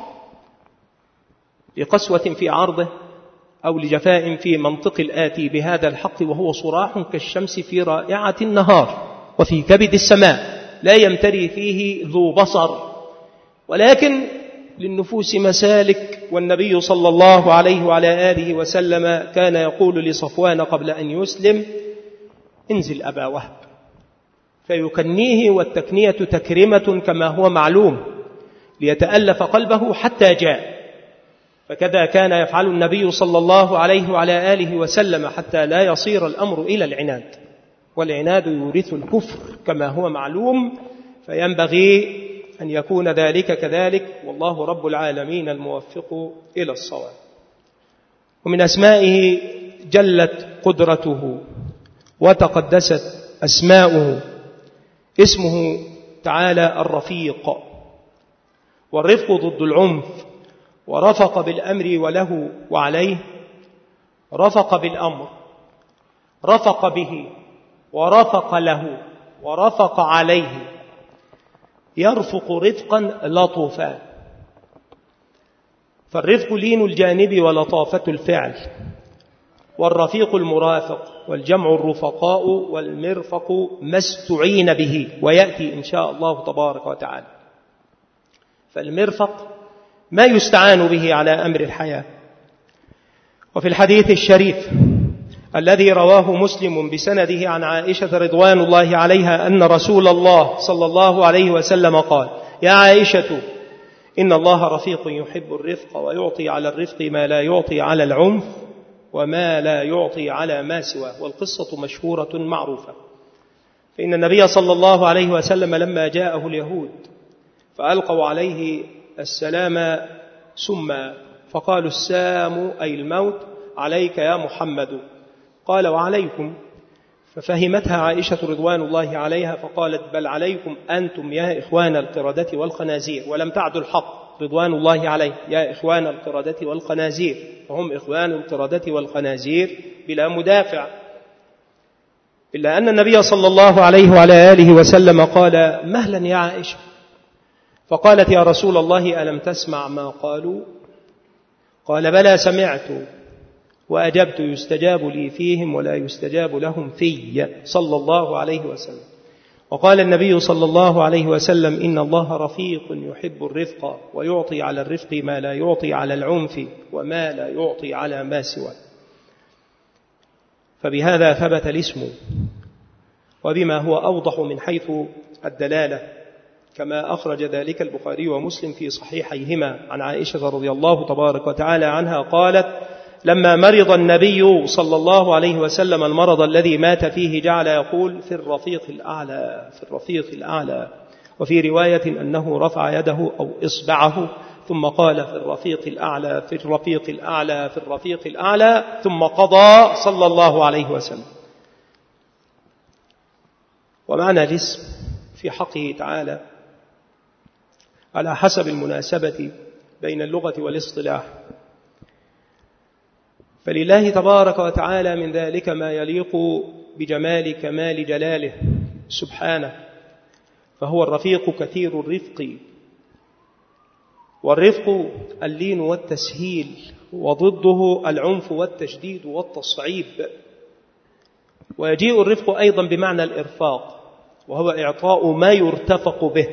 لقسوة في عرضه أو لجفاء في منطق الآتي بهذا الحق، وهو صراح كالشمس في رائعة النهار وفي كبد السماء لا يمتري فيه ذو بصر، ولكن للنفوس مسالك. والنبي صلى الله عليه وعلى آله وسلم كان يقول لصفوان قبل أن يسلم: انزل أبا وهب، فيكنيه، والتكنية تكرمة كما هو معلوم، ليتألف قلبه حتى جاء. فكذا كان يفعل النبي صلى الله عليه وعلى آله وسلم حتى لا يصير الأمر إلى العناد، والعناد يورث الكفر كما هو معلوم، فينبغي أن يكون ذلك كذلك، والله رب العالمين الموفق إلى الصواب. ومن أسمائه جلت قدرته وتقدست أسماؤه اسمه تعالى الرفيق، والرفق ضد العنف، ورفق بالأمر وله وعليه، رفق بالأمر، رفق به، ورفق له، ورفق عليه، يرفق رفقا لطفا. فالرفق لين الجانب ولطافة الفعل، والرفيق المرافق، والجمع الرفقاء، والمرفق ما استعين به، ويأتي إن شاء الله تبارك وتعالى. فالمرفق ما يستعان به على أمر الحياة. وفي الحديث الشريف الذي رواه مسلم بسنده عن عائشة رضوان الله عليها أن رسول الله صلى الله عليه وسلم قال: يا عائشة، إن الله رفيق يحب الرفق، ويعطي على الرفق ما لا يعطي على العنف، وما لا يعطي على ما سواه. والقصة مشهورة معروفة. فإن النبي صلى الله عليه وسلم لما جاءه اليهود فألقوا عليه السلام سما، فقالوا: السام أي الموت عليك يا محمد. قال: وعليكم. ففهمتها عائشة رضوان الله عليها فقالت: بل عليكم أنتم يا إخوان القردة والخنازير. ولم تعد الحق رضوان الله عليه: يا إخوان القردة والخنازير، وهم إخوان القردة والخنازير بلا مدافع. إلا أن النبي صلى الله عليه وعلى آله وسلم قال: مهلا يا عائشة، فقالت: يا رسول الله ألم تسمع ما قالوا؟ قال: بلى سمعت وأجبت، يستجاب لي فيهم ولا يستجاب لهم في، صلى الله عليه وسلم. وقال النبي صلى الله عليه وسلم: إن الله رفيق يحب الرفق، ويعطي على الرفق ما لا يعطي على العنف، وما لا يعطي على ما سواه. فبهذا ثبت الاسم، وبما هو أوضح من حيث الدلالة، كما أخرج ذلك البخاري ومسلم في صحيحيهما عن عائشة رضي الله تبارك وتعالى عنها قالت: لما مرض النبي صلى الله عليه وسلم المرض الذي مات فيه جعل يقول: في الرفيق الأعلى، في الرفيق الأعلى. وفي رواية أنه رفع يده أو إصبعه ثم قال: في الرفيق الأعلى، في الرفيق الأعلى، في الرفيق الأعلى، ثم قضى صلى الله عليه وسلم. ومعنى الاسم في حقه تعالى على حسب المناسبة بين اللغة والاصطلاح، فلله تبارك وتعالى من ذلك ما يليق بجمال كمال جلاله سبحانه، فهو الرفيق كثير الرفق، والرفق اللين والتسهيل، وضده العنف والتشديد والتصعيب. ويجيء الرفق أيضا بمعنى الإرفاق، وهو إعطاء ما يرتفق به،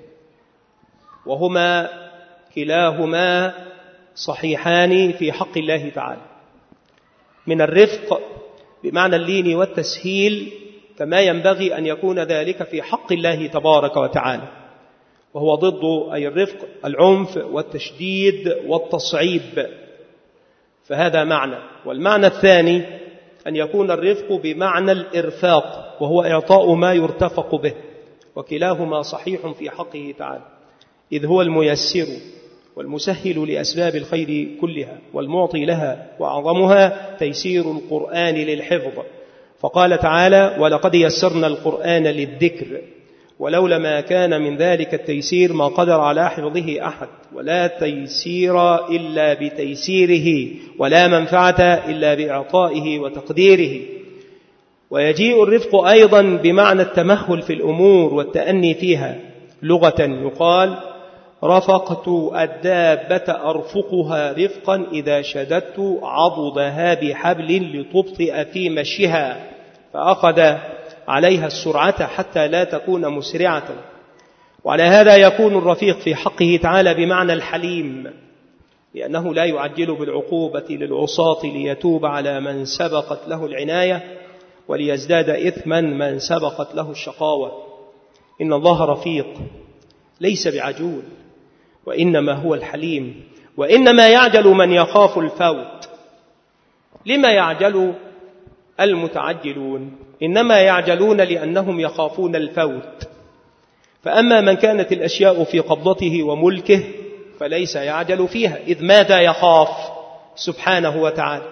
وهما كلاهما صحيحان في حق الله تعالى. من الرفق بمعنى اللين والتسهيل كما ينبغي أن يكون ذلك في حق الله تبارك وتعالى، وهو ضد أي الرفق العنف والتشديد والتصعيب، فهذا معنى. والمعنى الثاني أن يكون الرفق بمعنى الإرفاق، وهو إعطاء ما يرتفق به، وكلاهما صحيح في حقه تعالى، إذ هو الميسر والمسهل لأسباب الخير كلها والمعطي لها، وأعظمها تيسير القرآن للحفظ. فقال تعالى: ولقد يسرنا القرآن للذكر، ولولا ما كان من ذلك التيسير ما قدر على حفظه أحد، ولا تيسير إلا بتيسيره، ولا منفعة إلا بإعطائه وتقديره. ويجيء الرفق أيضا بمعنى التمهل في الأمور والتأني فيها. لغة يقال: رفقت الدابة أرفقها رفقا إذا شددت عضدها بحبل لتبطئ في مشيها، فأخذ عليها السرعة حتى لا تكون مسرعة. وعلى هذا يكون الرفيق في حقه تعالى بمعنى الحليم، لأنه لا يعجل بالعقوبة للعصاة ليتوب على من سبقت له العناية، وليزداد إثما من سبقت له الشقاوة. إن الله رفيق ليس بعجول، وإنما هو الحليم. وإنما يعجل من يخاف الفوت. لما يعجل المتعجلون؟ إنما يعجلون لأنهم يخافون الفوت. فأما من كانت الأشياء في قبضته وملكه فليس يعجل فيها، إذ ماذا يخاف سبحانه وتعالى.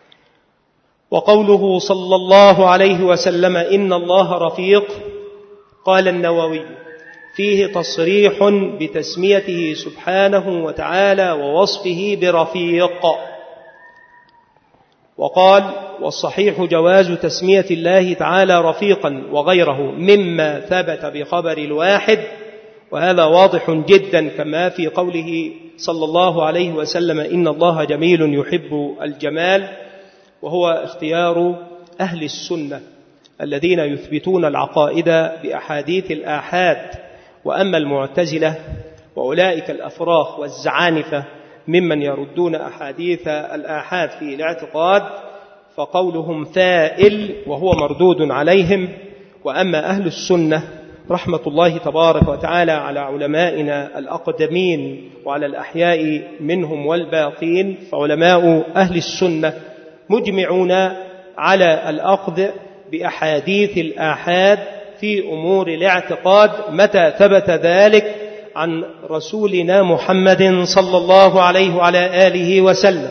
وقوله صلى الله عليه وسلم: إن الله رفيق، قال النووي: فيه تصريح بتسميته سبحانه وتعالى ووصفه برفيق. وقال: والصحيح جواز تسمية الله تعالى رفيقا وغيره مما ثبت بخبر الواحد، وهذا واضح جدا كما في قوله صلى الله عليه وسلم: إن الله جميل يحب الجمال، وهو اختيار أهل السنة الذين يثبتون العقائد بأحاديث الآحاد. وأما المعتزلة وأولئك الأفراخ والزعانفة ممن يردون أحاديث الآحاد في الاعتقاد فقولهم ثائل وهو مردود عليهم. وأما أهل السنة رحمة الله تبارك وتعالى على علمائنا الأقدمين وعلى الأحياء منهم والباقين، فعلماء أهل السنة مجمعون على الأخذ بأحاديث الآحاد في أمور الاعتقاد متى ثبت ذلك عن رسولنا محمد صلى الله عليه وعلى آله وسلم.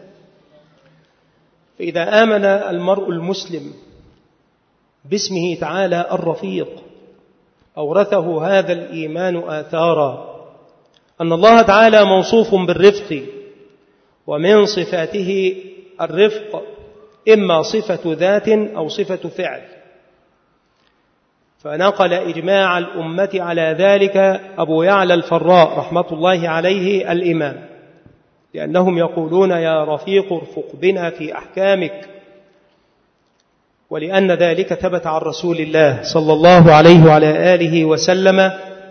فإذا آمن المرء المسلم باسمه تعالى الرفيق أورثه هذا الإيمان آثارا أن الله تعالى موصوف بالرفق، ومن صفاته الرفق إما صفة ذات أو صفة فعل. فنقل إجماع الأمة على ذلك أبو يعلى الفراء رحمة الله عليه الإمام، لأنهم يقولون يا رفيق ارفق بنا في أحكامك، ولأن ذلك ثبت عن رسول الله صلى الله عليه وعلى آله وسلم.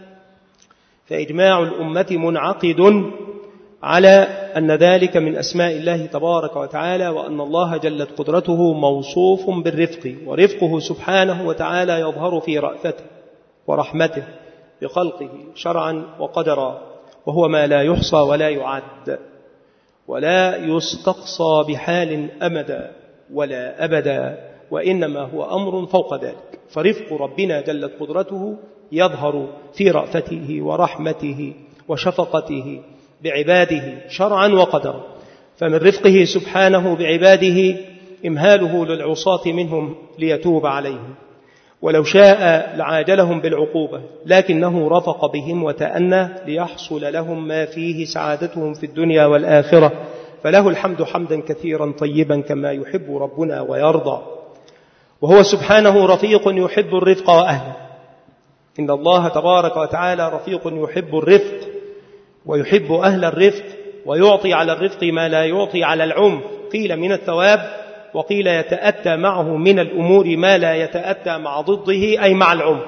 فإجماع الأمة منعقد على أن ذلك من أسماء الله تبارك وتعالى، وأن الله جلت قدرته موصوف بالرفق، ورفقه سبحانه وتعالى يظهر في رأفته ورحمته بخلقه شرعا وقدرا، وهو ما لا يحصى ولا يعد ولا يستقصى بحال أمدا ولا أبدا، وإنما هو أمر فوق ذلك. فرفق ربنا جلت قدرته يظهر في رأفته ورحمته وشفقته بعباده شرعا وقدرا. فمن رفقه سبحانه بعباده إمهاله للعصاة منهم ليتوب عليهم، ولو شاء لعاجلهم بالعقوبة، لكنه رفق بهم وتأنى ليحصل لهم ما فيه سعادتهم في الدنيا والآخرة. فله الحمد حمدا كثيرا طيبا كما يحب ربنا ويرضى. وهو سبحانه رفيق يحب الرفق وأهله. إن الله تبارك وتعالى رفيق يحب الرفق ويحب أهل الرفق، ويعطي على الرفق ما لا يعطي على العنف، قيل من الثواب، وقيل يتأتى معه من الأمور ما لا يتأتى مع ضده أي مع العنف.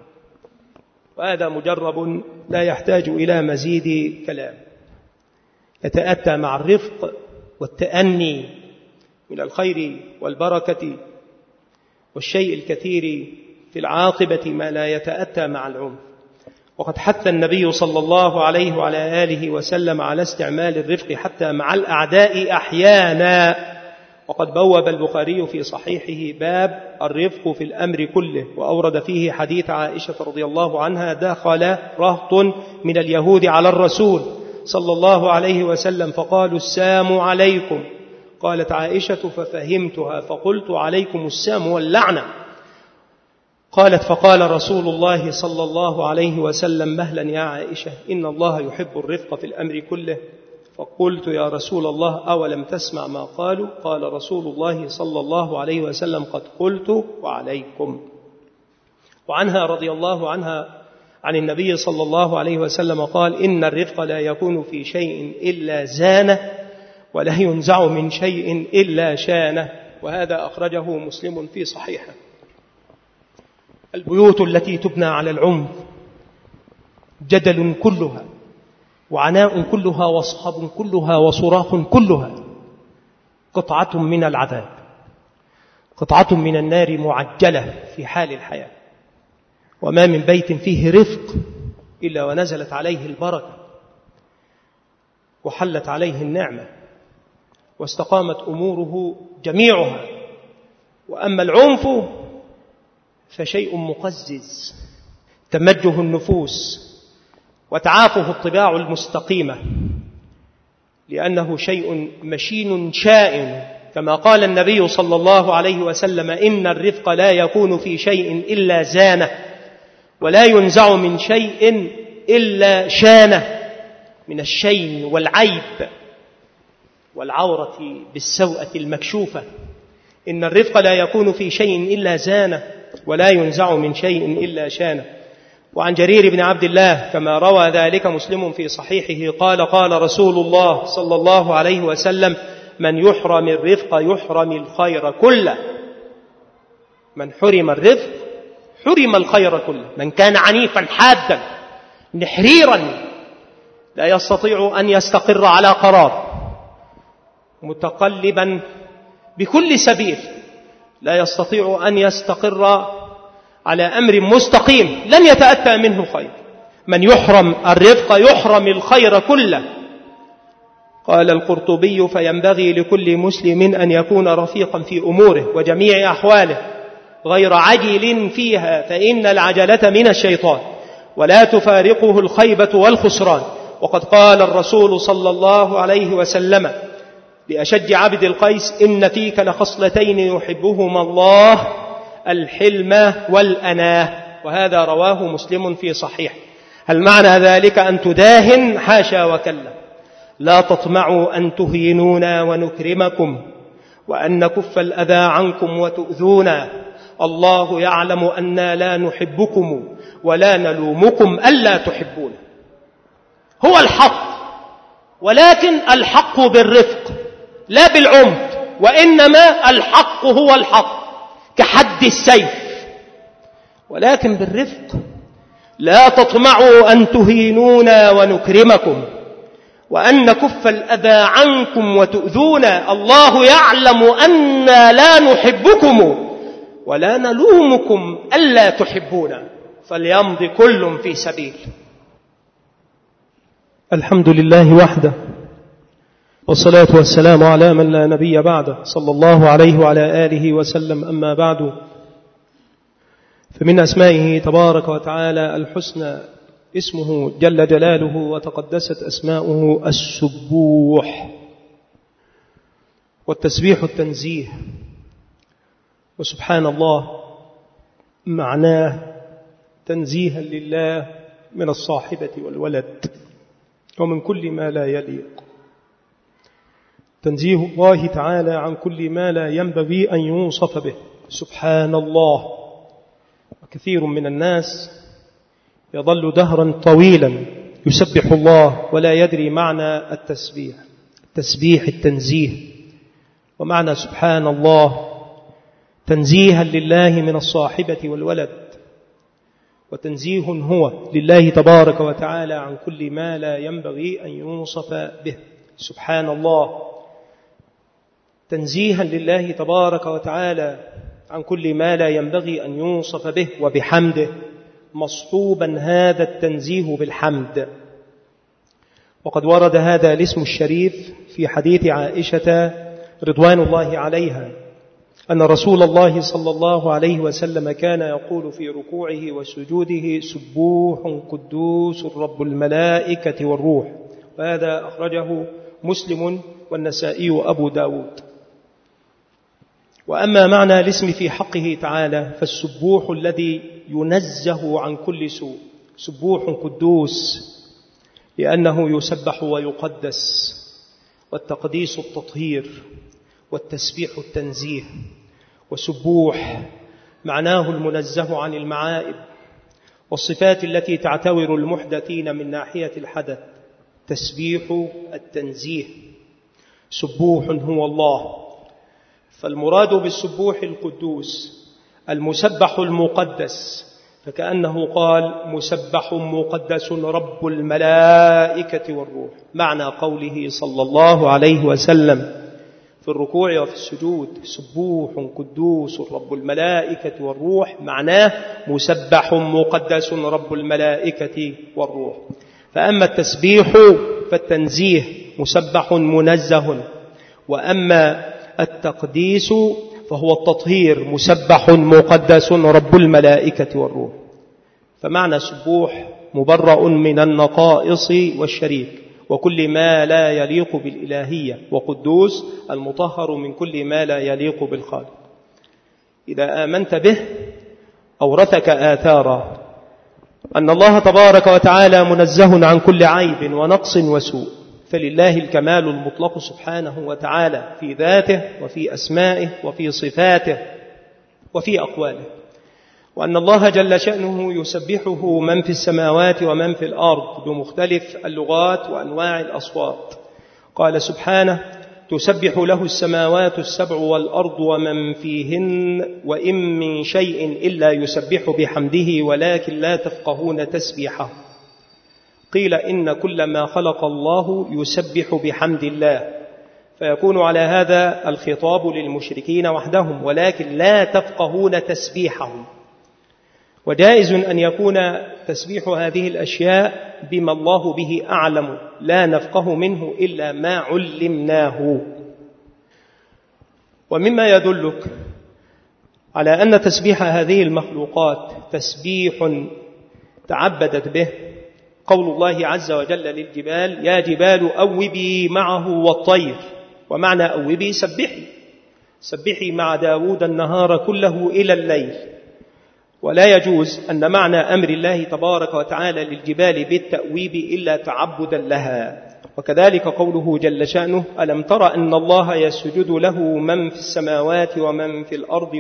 وهذا مجرب لا يحتاج إلى مزيد كلام. يتأتى مع الرفق والتأني من الخير والبركة والشيء الكثير في العاقبة ما لا يتأتى مع العنف. وقد حث النبي صلى الله عليه وعلى آله وسلم على استعمال الرفق حتى مع الأعداء أحيانا. وقد بوب البخاري في صحيحه باب الرفق في الأمر كله، وأورد فيه حديث عائشة رضي الله عنها: دخل رهط من اليهود على الرسول صلى الله عليه وسلم فقالوا السام عليكم. قالت عائشة ففهمتها فقلت عليكم السام واللعنة. قالت فقال رسول الله صلى الله عليه وسلم: مهلا يا عائشة، إن الله يحب الرفق في الأمر كله. فقلت يا رسول الله أولم تسمع ما قالوا؟ قال رسول الله صلى الله عليه وسلم: قد قلت وعليكم. وعنها رضي الله عنها عن النبي صلى الله عليه وسلم قال: إن الرفق لا يكون في شيء إلا زانه، ولا ينزع من شيء إلا شانه. وهذا أخرجه مسلم في صحيحه. البيوت التي تبنى على العنف جدل كلها، وعناء كلها، وصخب كلها، وصراخ كلها، قطعة من العذاب، قطعة من النار معجلة في حال الحياة. وما من بيت فيه رفق إلا ونزلت عليه البركة وحلت عليه النعمة واستقامت أموره جميعها. وأما العنف فشيء مقزز تمجه النفوس وتعافه الطباع المستقيمة، لأنه شيء مشين شائن، كما قال النبي صلى الله عليه وسلم: إن الرفق لا يكون في شيء إلا زانه، ولا ينزع من شيء إلا شانه، من الشين والعيب والعورة بالسوءة المكشوفة. إن الرفق لا يكون في شيء إلا زانه، ولا ينزع من شيء إلا شانه. وعن جرير بن عبد الله كما روى ذلك مسلم في صحيحه قال: قال رسول الله صلى الله عليه وسلم: من يحرم الرفق يحرم الخير كله. من حرم الرفق حرم الخير كله. من كان عنيفا حادا نحريرا لا يستطيع أن يستقر على قرار، متقلبا بكل سبيل لا يستطيع أن يستقر على أمر مستقيم، لن يتأتى منه خير. من يحرم الرفق يحرم الخير كله. قال القرطبي: فينبغي لكل مسلم أن يكون رفيقا في أموره وجميع أحواله، غير عجل فيها، فإن العجلة من الشيطان، ولا تفارقه الخيبة والخسران. وقد قال الرسول صلى الله عليه وسلم لأشج عبد القيس: إن فيك لخصلتين يحبهما الله، الحلم والأناه. وهذا رواه مسلم في صحيح. هل معنى ذلك أن تداهن؟ حاشا وكلا. لا تطمعوا أن تهينونا ونكرمكم، وأن نكف الأذى عنكم وتؤذونا، الله يعلم أنا لا نحبكم ولا نلومكم ألا تحبون. هو الحق، ولكن الحق بالرفق لا بالعنف، وإنما الحق هو الحق كحد السيف، ولكن بالرفق. لا تطمعوا أن تهينونا ونكرمكم وأن نكف الأذى عنكم وتؤذونا. الله يعلم أنا لا نحبكم ولا نلومكم ألا تحبونا، فليمضي كل في سبيل. الحمد لله وحده، والصلاة والسلام على من لا نبي بعده، صلى الله عليه وعلى آله وسلم. أما بعد، فمن أسمائه تبارك وتعالى الحسنى اسمه جل جلاله وتقدست أسماؤه السبوح، والتسبيح التنزيه. وسبحان الله معناه تنزيها لله من الصاحبة والولد ومن كل ما لا يليق. تنزيه الله تعالى عن كل ما لا ينبغي أن يوصف به. سبحان الله. وكثير من الناس يظل دهرا طويلا يسبح الله ولا يدري معنى التسبيح. التسبيح التنزيه، ومعنى سبحان الله تنزيها لله من الصاحبة والولد، وتنزيه هو لله تبارك وتعالى عن كل ما لا ينبغي أن يوصف به. سبحان الله تنزيها لله تبارك وتعالى عن كل ما لا ينبغي أن يوصف به وبحمده، مصحوبا هذا التنزيه بالحمد. وقد ورد هذا الاسم الشريف في حديث عائشة رضوان الله عليها أن رسول الله صلى الله عليه وسلم كان يقول في ركوعه وسجوده: سبوح قدوس رب الملائكة والروح. وهذا أخرجه مسلم والنسائي وأبو داود. وأما معنى الاسم في حقه تعالى فالسبوح الذي ينزه عن كل سوء. سبوح قدوس لأنه يسبح ويقدس، والتقديس التطهير، والتسبيح التنزيه. وسبوح معناه المنزه عن المعائب والصفات التي تعتبر المحدثين من ناحية الحدث. تسبيح التنزيه. سبوح هو الله، فالمراد بالسبوح القدوس المسبح المقدس، فكأنه قال: مسبح مقدس رب الملائكة والروح. معنى قوله صلى الله عليه وسلم في الركوع وفي السجود: سبوح قدوس رب الملائكة والروح، معناه مسبح مقدس رب الملائكة والروح. فأما التسبيح فالتنزيه مسبح منزه، وأما التقديس فهو التطهير مسبح مقدس رب الملائكة والروح. فمعنى سبوح مبرأ من النقائص والشريك وكل ما لا يليق بالإلهية، وقدوس المطهر من كل ما لا يليق بالخالق. إذا آمنت به أورثك آثارا أن الله تبارك وتعالى منزه عن كل عيب ونقص وسوء، فلله الكمال المطلق سبحانه وتعالى في ذاته وفي أسمائه وفي صفاته وفي أقواله، وأن الله جل شأنه يسبحه من في السماوات ومن في الأرض بمختلف اللغات وأنواع الأصوات. قال سبحانه: تسبح له السماوات السبع والأرض ومن فيهن وإن من شيء إلا يسبح بحمده ولكن لا تفقهون تسبيحه. قيل إن كل ما خلق الله يسبح بحمد الله، فيكون على هذا الخطاب للمشركين وحدهم، ولكن لا تفقهون تسبيحهم. وجائز أن يكون تسبيح هذه الأشياء بما الله به أعلم، لا نفقه منه إلا ما علمناه. ومما يدلك على أن تسبيح هذه المخلوقات تسبيح تعبدت به قول الله عز وجل للجبال: يا جبال أوبي معه والطير. ومعنى أوبي سبحي مع داود النهار كله إلى الليل. ولا يجوز أن معنى أمر الله تبارك وتعالى للجبال بالتأويب إلا تعبدا لها، وكذلك قوله جل شأنه: ألم تر أن الله يسجد له من في السماوات ومن في الأرض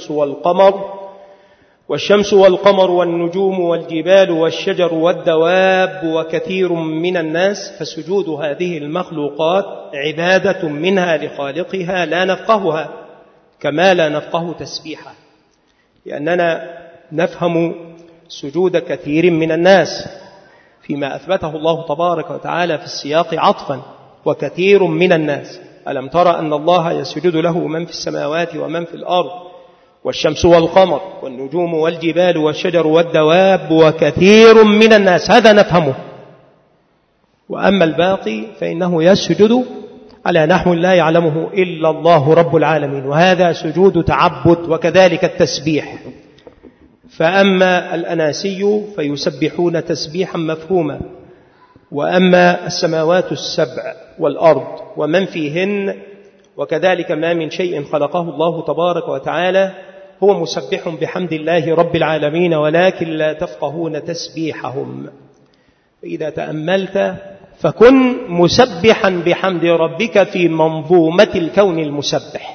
والشمس والقمر والنجوم والجبال والشجر والدواب وكثير من الناس. فسجود هذه المخلوقات عبادة منها لخالقها لا نفقهها، كما لا نفقه تسبيحها، لأننا نفهم سجود كثير من الناس فيما أثبته الله تبارك وتعالى في السياق عطفا: وكثير من الناس. ألم ترى أن الله يسجد له من في السماوات ومن في الأرض والشمس والقمر والنجوم والجبال والشجر والدواب وكثير من الناس، هذا نفهمه. وأما الباقي فإنه يسجد على نحو لا يعلمه إلا الله رب العالمين، وهذا سجود تعبد، وكذلك التسبيح. فأما الأناسي فيسبحون تسبيحا مفهوما، وأما السماوات السبع والأرض ومن فيهن وكذلك ما من شيء خلقه الله تبارك وتعالى هو مسبح بحمد الله رب العالمين، ولكن لا تفقهون تسبيحهم. فإذا تأملت فكن مسبحا بحمد ربك في منظومة الكون المسبح،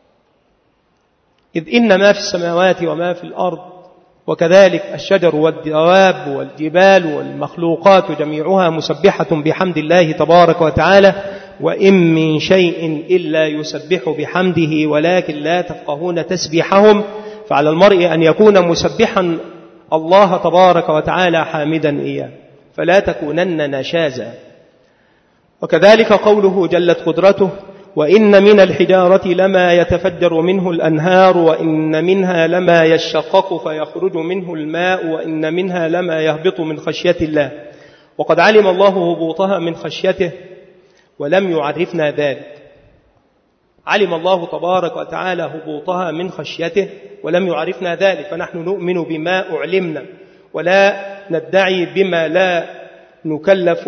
إذ إن ما في السماوات وما في الأرض وكذلك الشجر والدواب والجبال والمخلوقات جميعها مسبحة بحمد الله تبارك وتعالى، وإن من شيء إلا يسبح بحمده ولكن لا تفقهون تسبيحهم. فعلى المرء أن يكون مسبحا الله تبارك وتعالى حامدا إياه، فلا تكونن نشازا. وكذلك قوله جلت قدرته: وإن من الحجارة لما يتفجر منه الأنهار وإن منها لما يشقق فيخرج منه الماء وإن منها لما يهبط من خشية الله. وقد علم الله هبوطها من خشيته ولم يعرفنا ذلك. علم الله تبارك وتعالى هبوطها من خشيته ولم يعرفنا ذلك، فنحن نؤمن بما أعلمنا ولا ندعي بما لا نكلف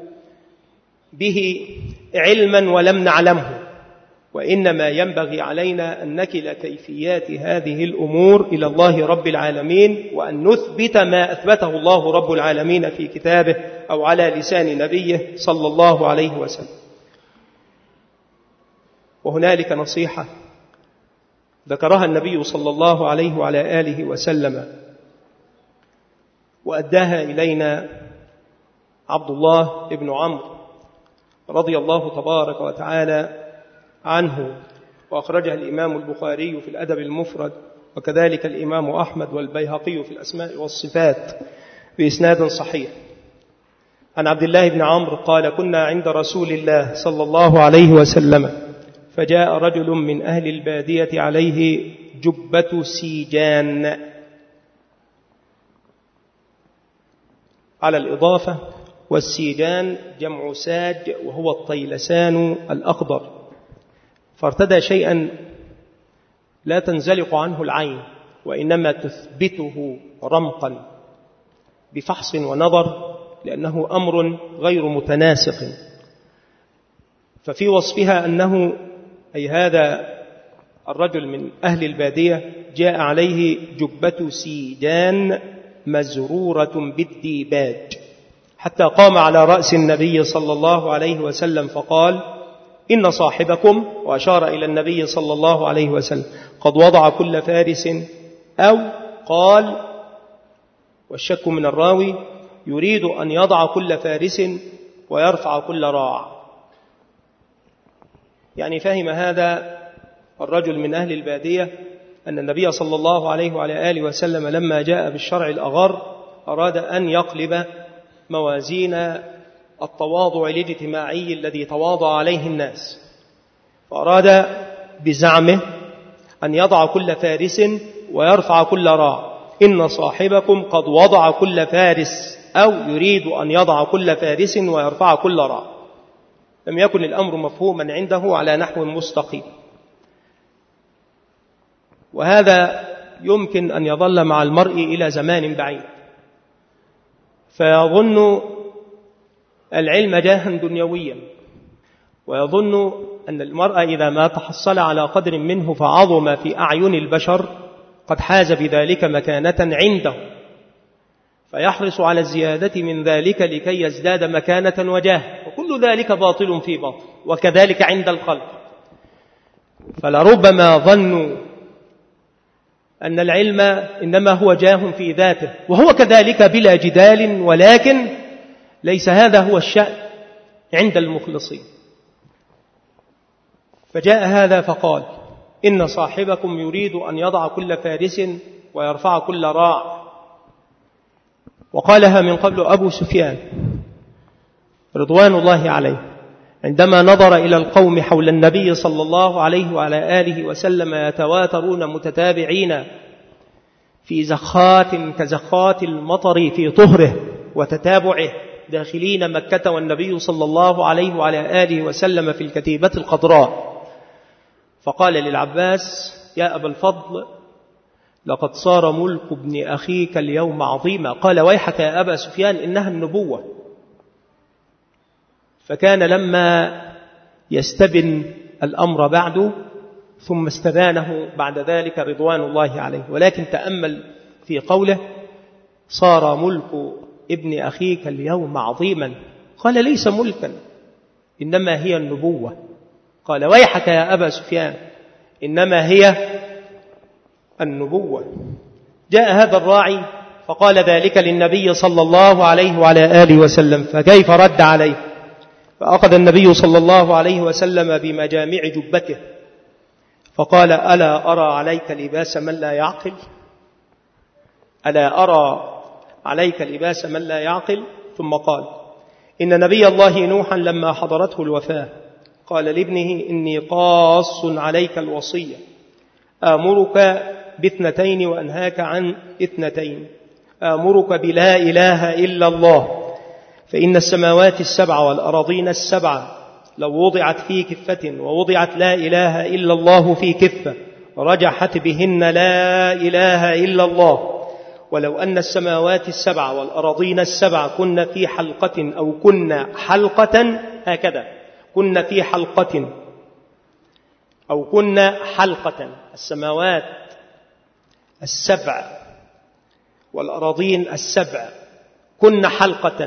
به علما ولم نعلمه، وإنما ينبغي علينا أن نكل كيفيات هذه الأمور إلى الله رب العالمين، وأن نثبت ما أثبته الله رب العالمين في كتابه أو على لسان نبيه صلى الله عليه وسلم. وهنالك نصيحة ذكرها النبي صلى الله عليه وعلى آله وسلم وأداها إلينا عبد الله بن عمرو رضي الله تبارك وتعالى عنه، وأخرجها الإمام البخاري في الأدب المفرد، وكذلك الإمام أحمد والبيهقي في الأسماء والصفات بإسناد صحيح. عن عبد الله بن عمرو قال: كنا عند رسول الله صلى الله عليه وسلم فجاء رجل من أهل البادية عليه جبة سيجان، على الإضافة، والسيجان جمع ساج وهو الطيلسان الأخضر، فارتدى شيئا لا تنزلق عنه العين وإنما تثبته رمقا بفحص ونظر، لأنه أمر غير متناسق. ففي وصفها أنه أي هذا الرجل من أهل البادية جاء عليه جبة سيجان مزرورة بالديباج، حتى قام على رأس النبي صلى الله عليه وسلم فقال: إن صاحبكم، وأشار إلى النبي صلى الله عليه وسلم، قد وضع كل فارس، أو قال، والشك من الراوي، يريد أن يضع كل فارس ويرفع كل راع. يعني فهم هذا الرجل من أهل البادية أن النبي صلى الله عليه وعلى آله وسلم لما جاء بالشرع الأغر أراد أن يقلب موازين التواضع الاجتماعي الذي تواضع عليه الناس، فأراد بزعمه أن يضع كل فارس ويرفع كل راع. إن صاحبكم قد وضع كل فارس، أو يريد أن يضع كل فارس ويرفع كل راع. لم يكن الأمر مفهوما عنده على نحو مستقيم، وهذا يمكن أن يظل مع المرء إلى زمان بعيد، فيظن العلم جاها دنيويا، ويظن أن المرء إذا ما تحصل على قدر منه فعظم في أعين البشر قد حاز بذلك مكانة عنده، فيحرص على الزيادة من ذلك لكي يزداد مكانة وجاه. وكل كل ذلك باطل في باطل. وكذلك عند الخلق، فلربما ظنوا أن العلم إنما هو جاه في ذاته، وهو كذلك بلا جدال، ولكن ليس هذا هو الشأن عند المخلصين. فجاء هذا فقال: إن صاحبكم يريد أن يضع كل فارس ويرفع كل راع. وقالها من قبل أبو سفيان رضوان الله عليه عندما نظر إلى القوم حول النبي صلى الله عليه وعلى آله وسلم يتواترون متتابعين في زخات كزخات المطر في طهره وتتابعه داخلين مكة، والنبي صلى الله عليه وعلى آله وسلم في الكتيبة الخضراء، فقال للعباس: يا أبا الفضل، لقد صار ملك ابن أخيك اليوم عظيما. قال: ويحك يا أبا سفيان، إنها النبوة. فكان لما يستبن الأمر بعده ثم استبانه بعد ذلك رضوان الله عليه. ولكن تأمل في قوله: صار ملك ابن أخيك اليوم عظيما. قال: ليس ملكا، إنما هي النبوة. قال: ويحك يا أبا سفيان، إنما هي النبوة. جاء هذا الراعي فقال ذلك للنبي صلى الله عليه وعلى آله وسلم، فكيف رد عليه؟ فأخذ النبي صلى الله عليه وسلم بمجامع جبته فقال: ألا أرى عليك لباس من لا يعقل؟ ألا أرى عليك لباس من لا يعقل؟ ثم قال: إن نبي الله نوحا لما حضرته الوفاة قال لابنه: إني قاص عليك الوصية، آمرك باثنتين وأنهاك عن اثنتين، آمرك بلا إله إلا الله، فإن السماوات السبع والأراضين السبع لو وضعت في كفة ووضعت لا إله إلا الله في كفة رجحت بهن لا إله إلا الله، ولو أن السماوات السبع والأراضين السبع كن في حلقة أو كن حلقة، هكذا كن في حلقة أو كن حلقة، السماوات السبع والأراضين السبع كن حلقة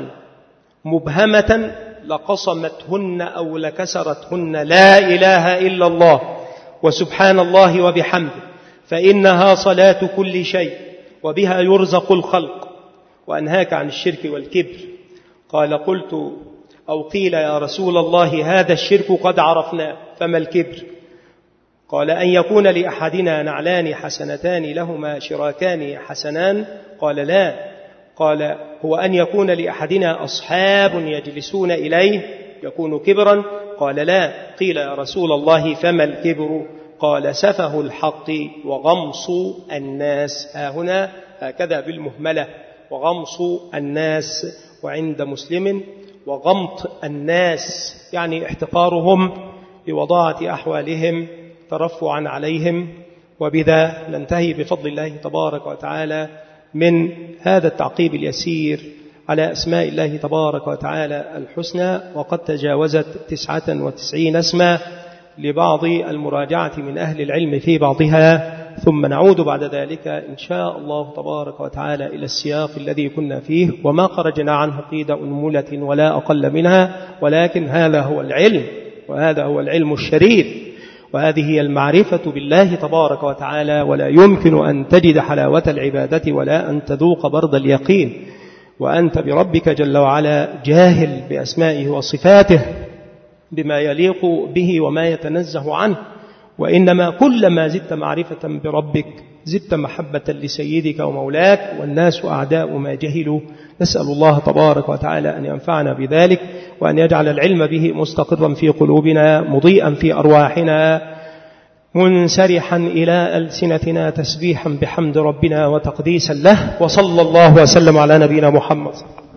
مبهمة لقصمتهن أو لكسرتهن لا إله إلا الله وسبحان الله وبحمده، فإنها صلاة كل شيء وبها يرزق الخلق، وأنهاك عن الشرك والكبر. قال: قلت أو قيل يا رسول الله هذا الشرك قد عرفناه، فما الكبر؟ قال: أن يكون لأحدنا نعلان حسنتان لهما شراكان حسنان. قال: لا. قال: هو أن يكون لأحدنا أصحاب يجلسون إليه يكون كبرا؟ قال: لا. قيل يا رسول الله فما الكبر؟ قال: سفه الحق وغمص الناس. هنا هكذا بالمهملة، وغمص الناس، وعند مسلم وغمط الناس، يعني احتقارهم لوضاعة أحوالهم ترفعا عليهم. وبذا ننتهي بفضل الله تبارك وتعالى من هذا التعقيب اليسير على أسماء الله تبارك وتعالى الحسنى، وقد تجاوزت 99 اسما لبعض المراجعة من أهل العلم في بعضها، ثم نعود بعد ذلك إن شاء الله تبارك وتعالى إلى السياق الذي كنا فيه، وما خرجنا عنه قيد أنملة ولا أقل منها، ولكن هذا هو العلم، وهذا هو العلم الشريف، وهذه هي المعرفة بالله تبارك وتعالى. ولا يمكن أن تجد حلاوة العبادة ولا أن تذوق برد اليقين وأنت بربك جل وعلا جاهل بأسمائه وصفاته بما يليق به وما يتنزه عنه. وإنما كلما زدت معرفة بربك زدت محبة لسيدك ومولاك، والناس أعداء ما جهلوا. نسأل الله تبارك وتعالى أن ينفعنا بذلك، وأن يجعل العلم به مستقرا في قلوبنا، مضيئا في أرواحنا، منسرحا إلى ألسنتنا، تسبيحا بحمد ربنا وتقديسا له. وصلى الله وسلم على نبينا محمد.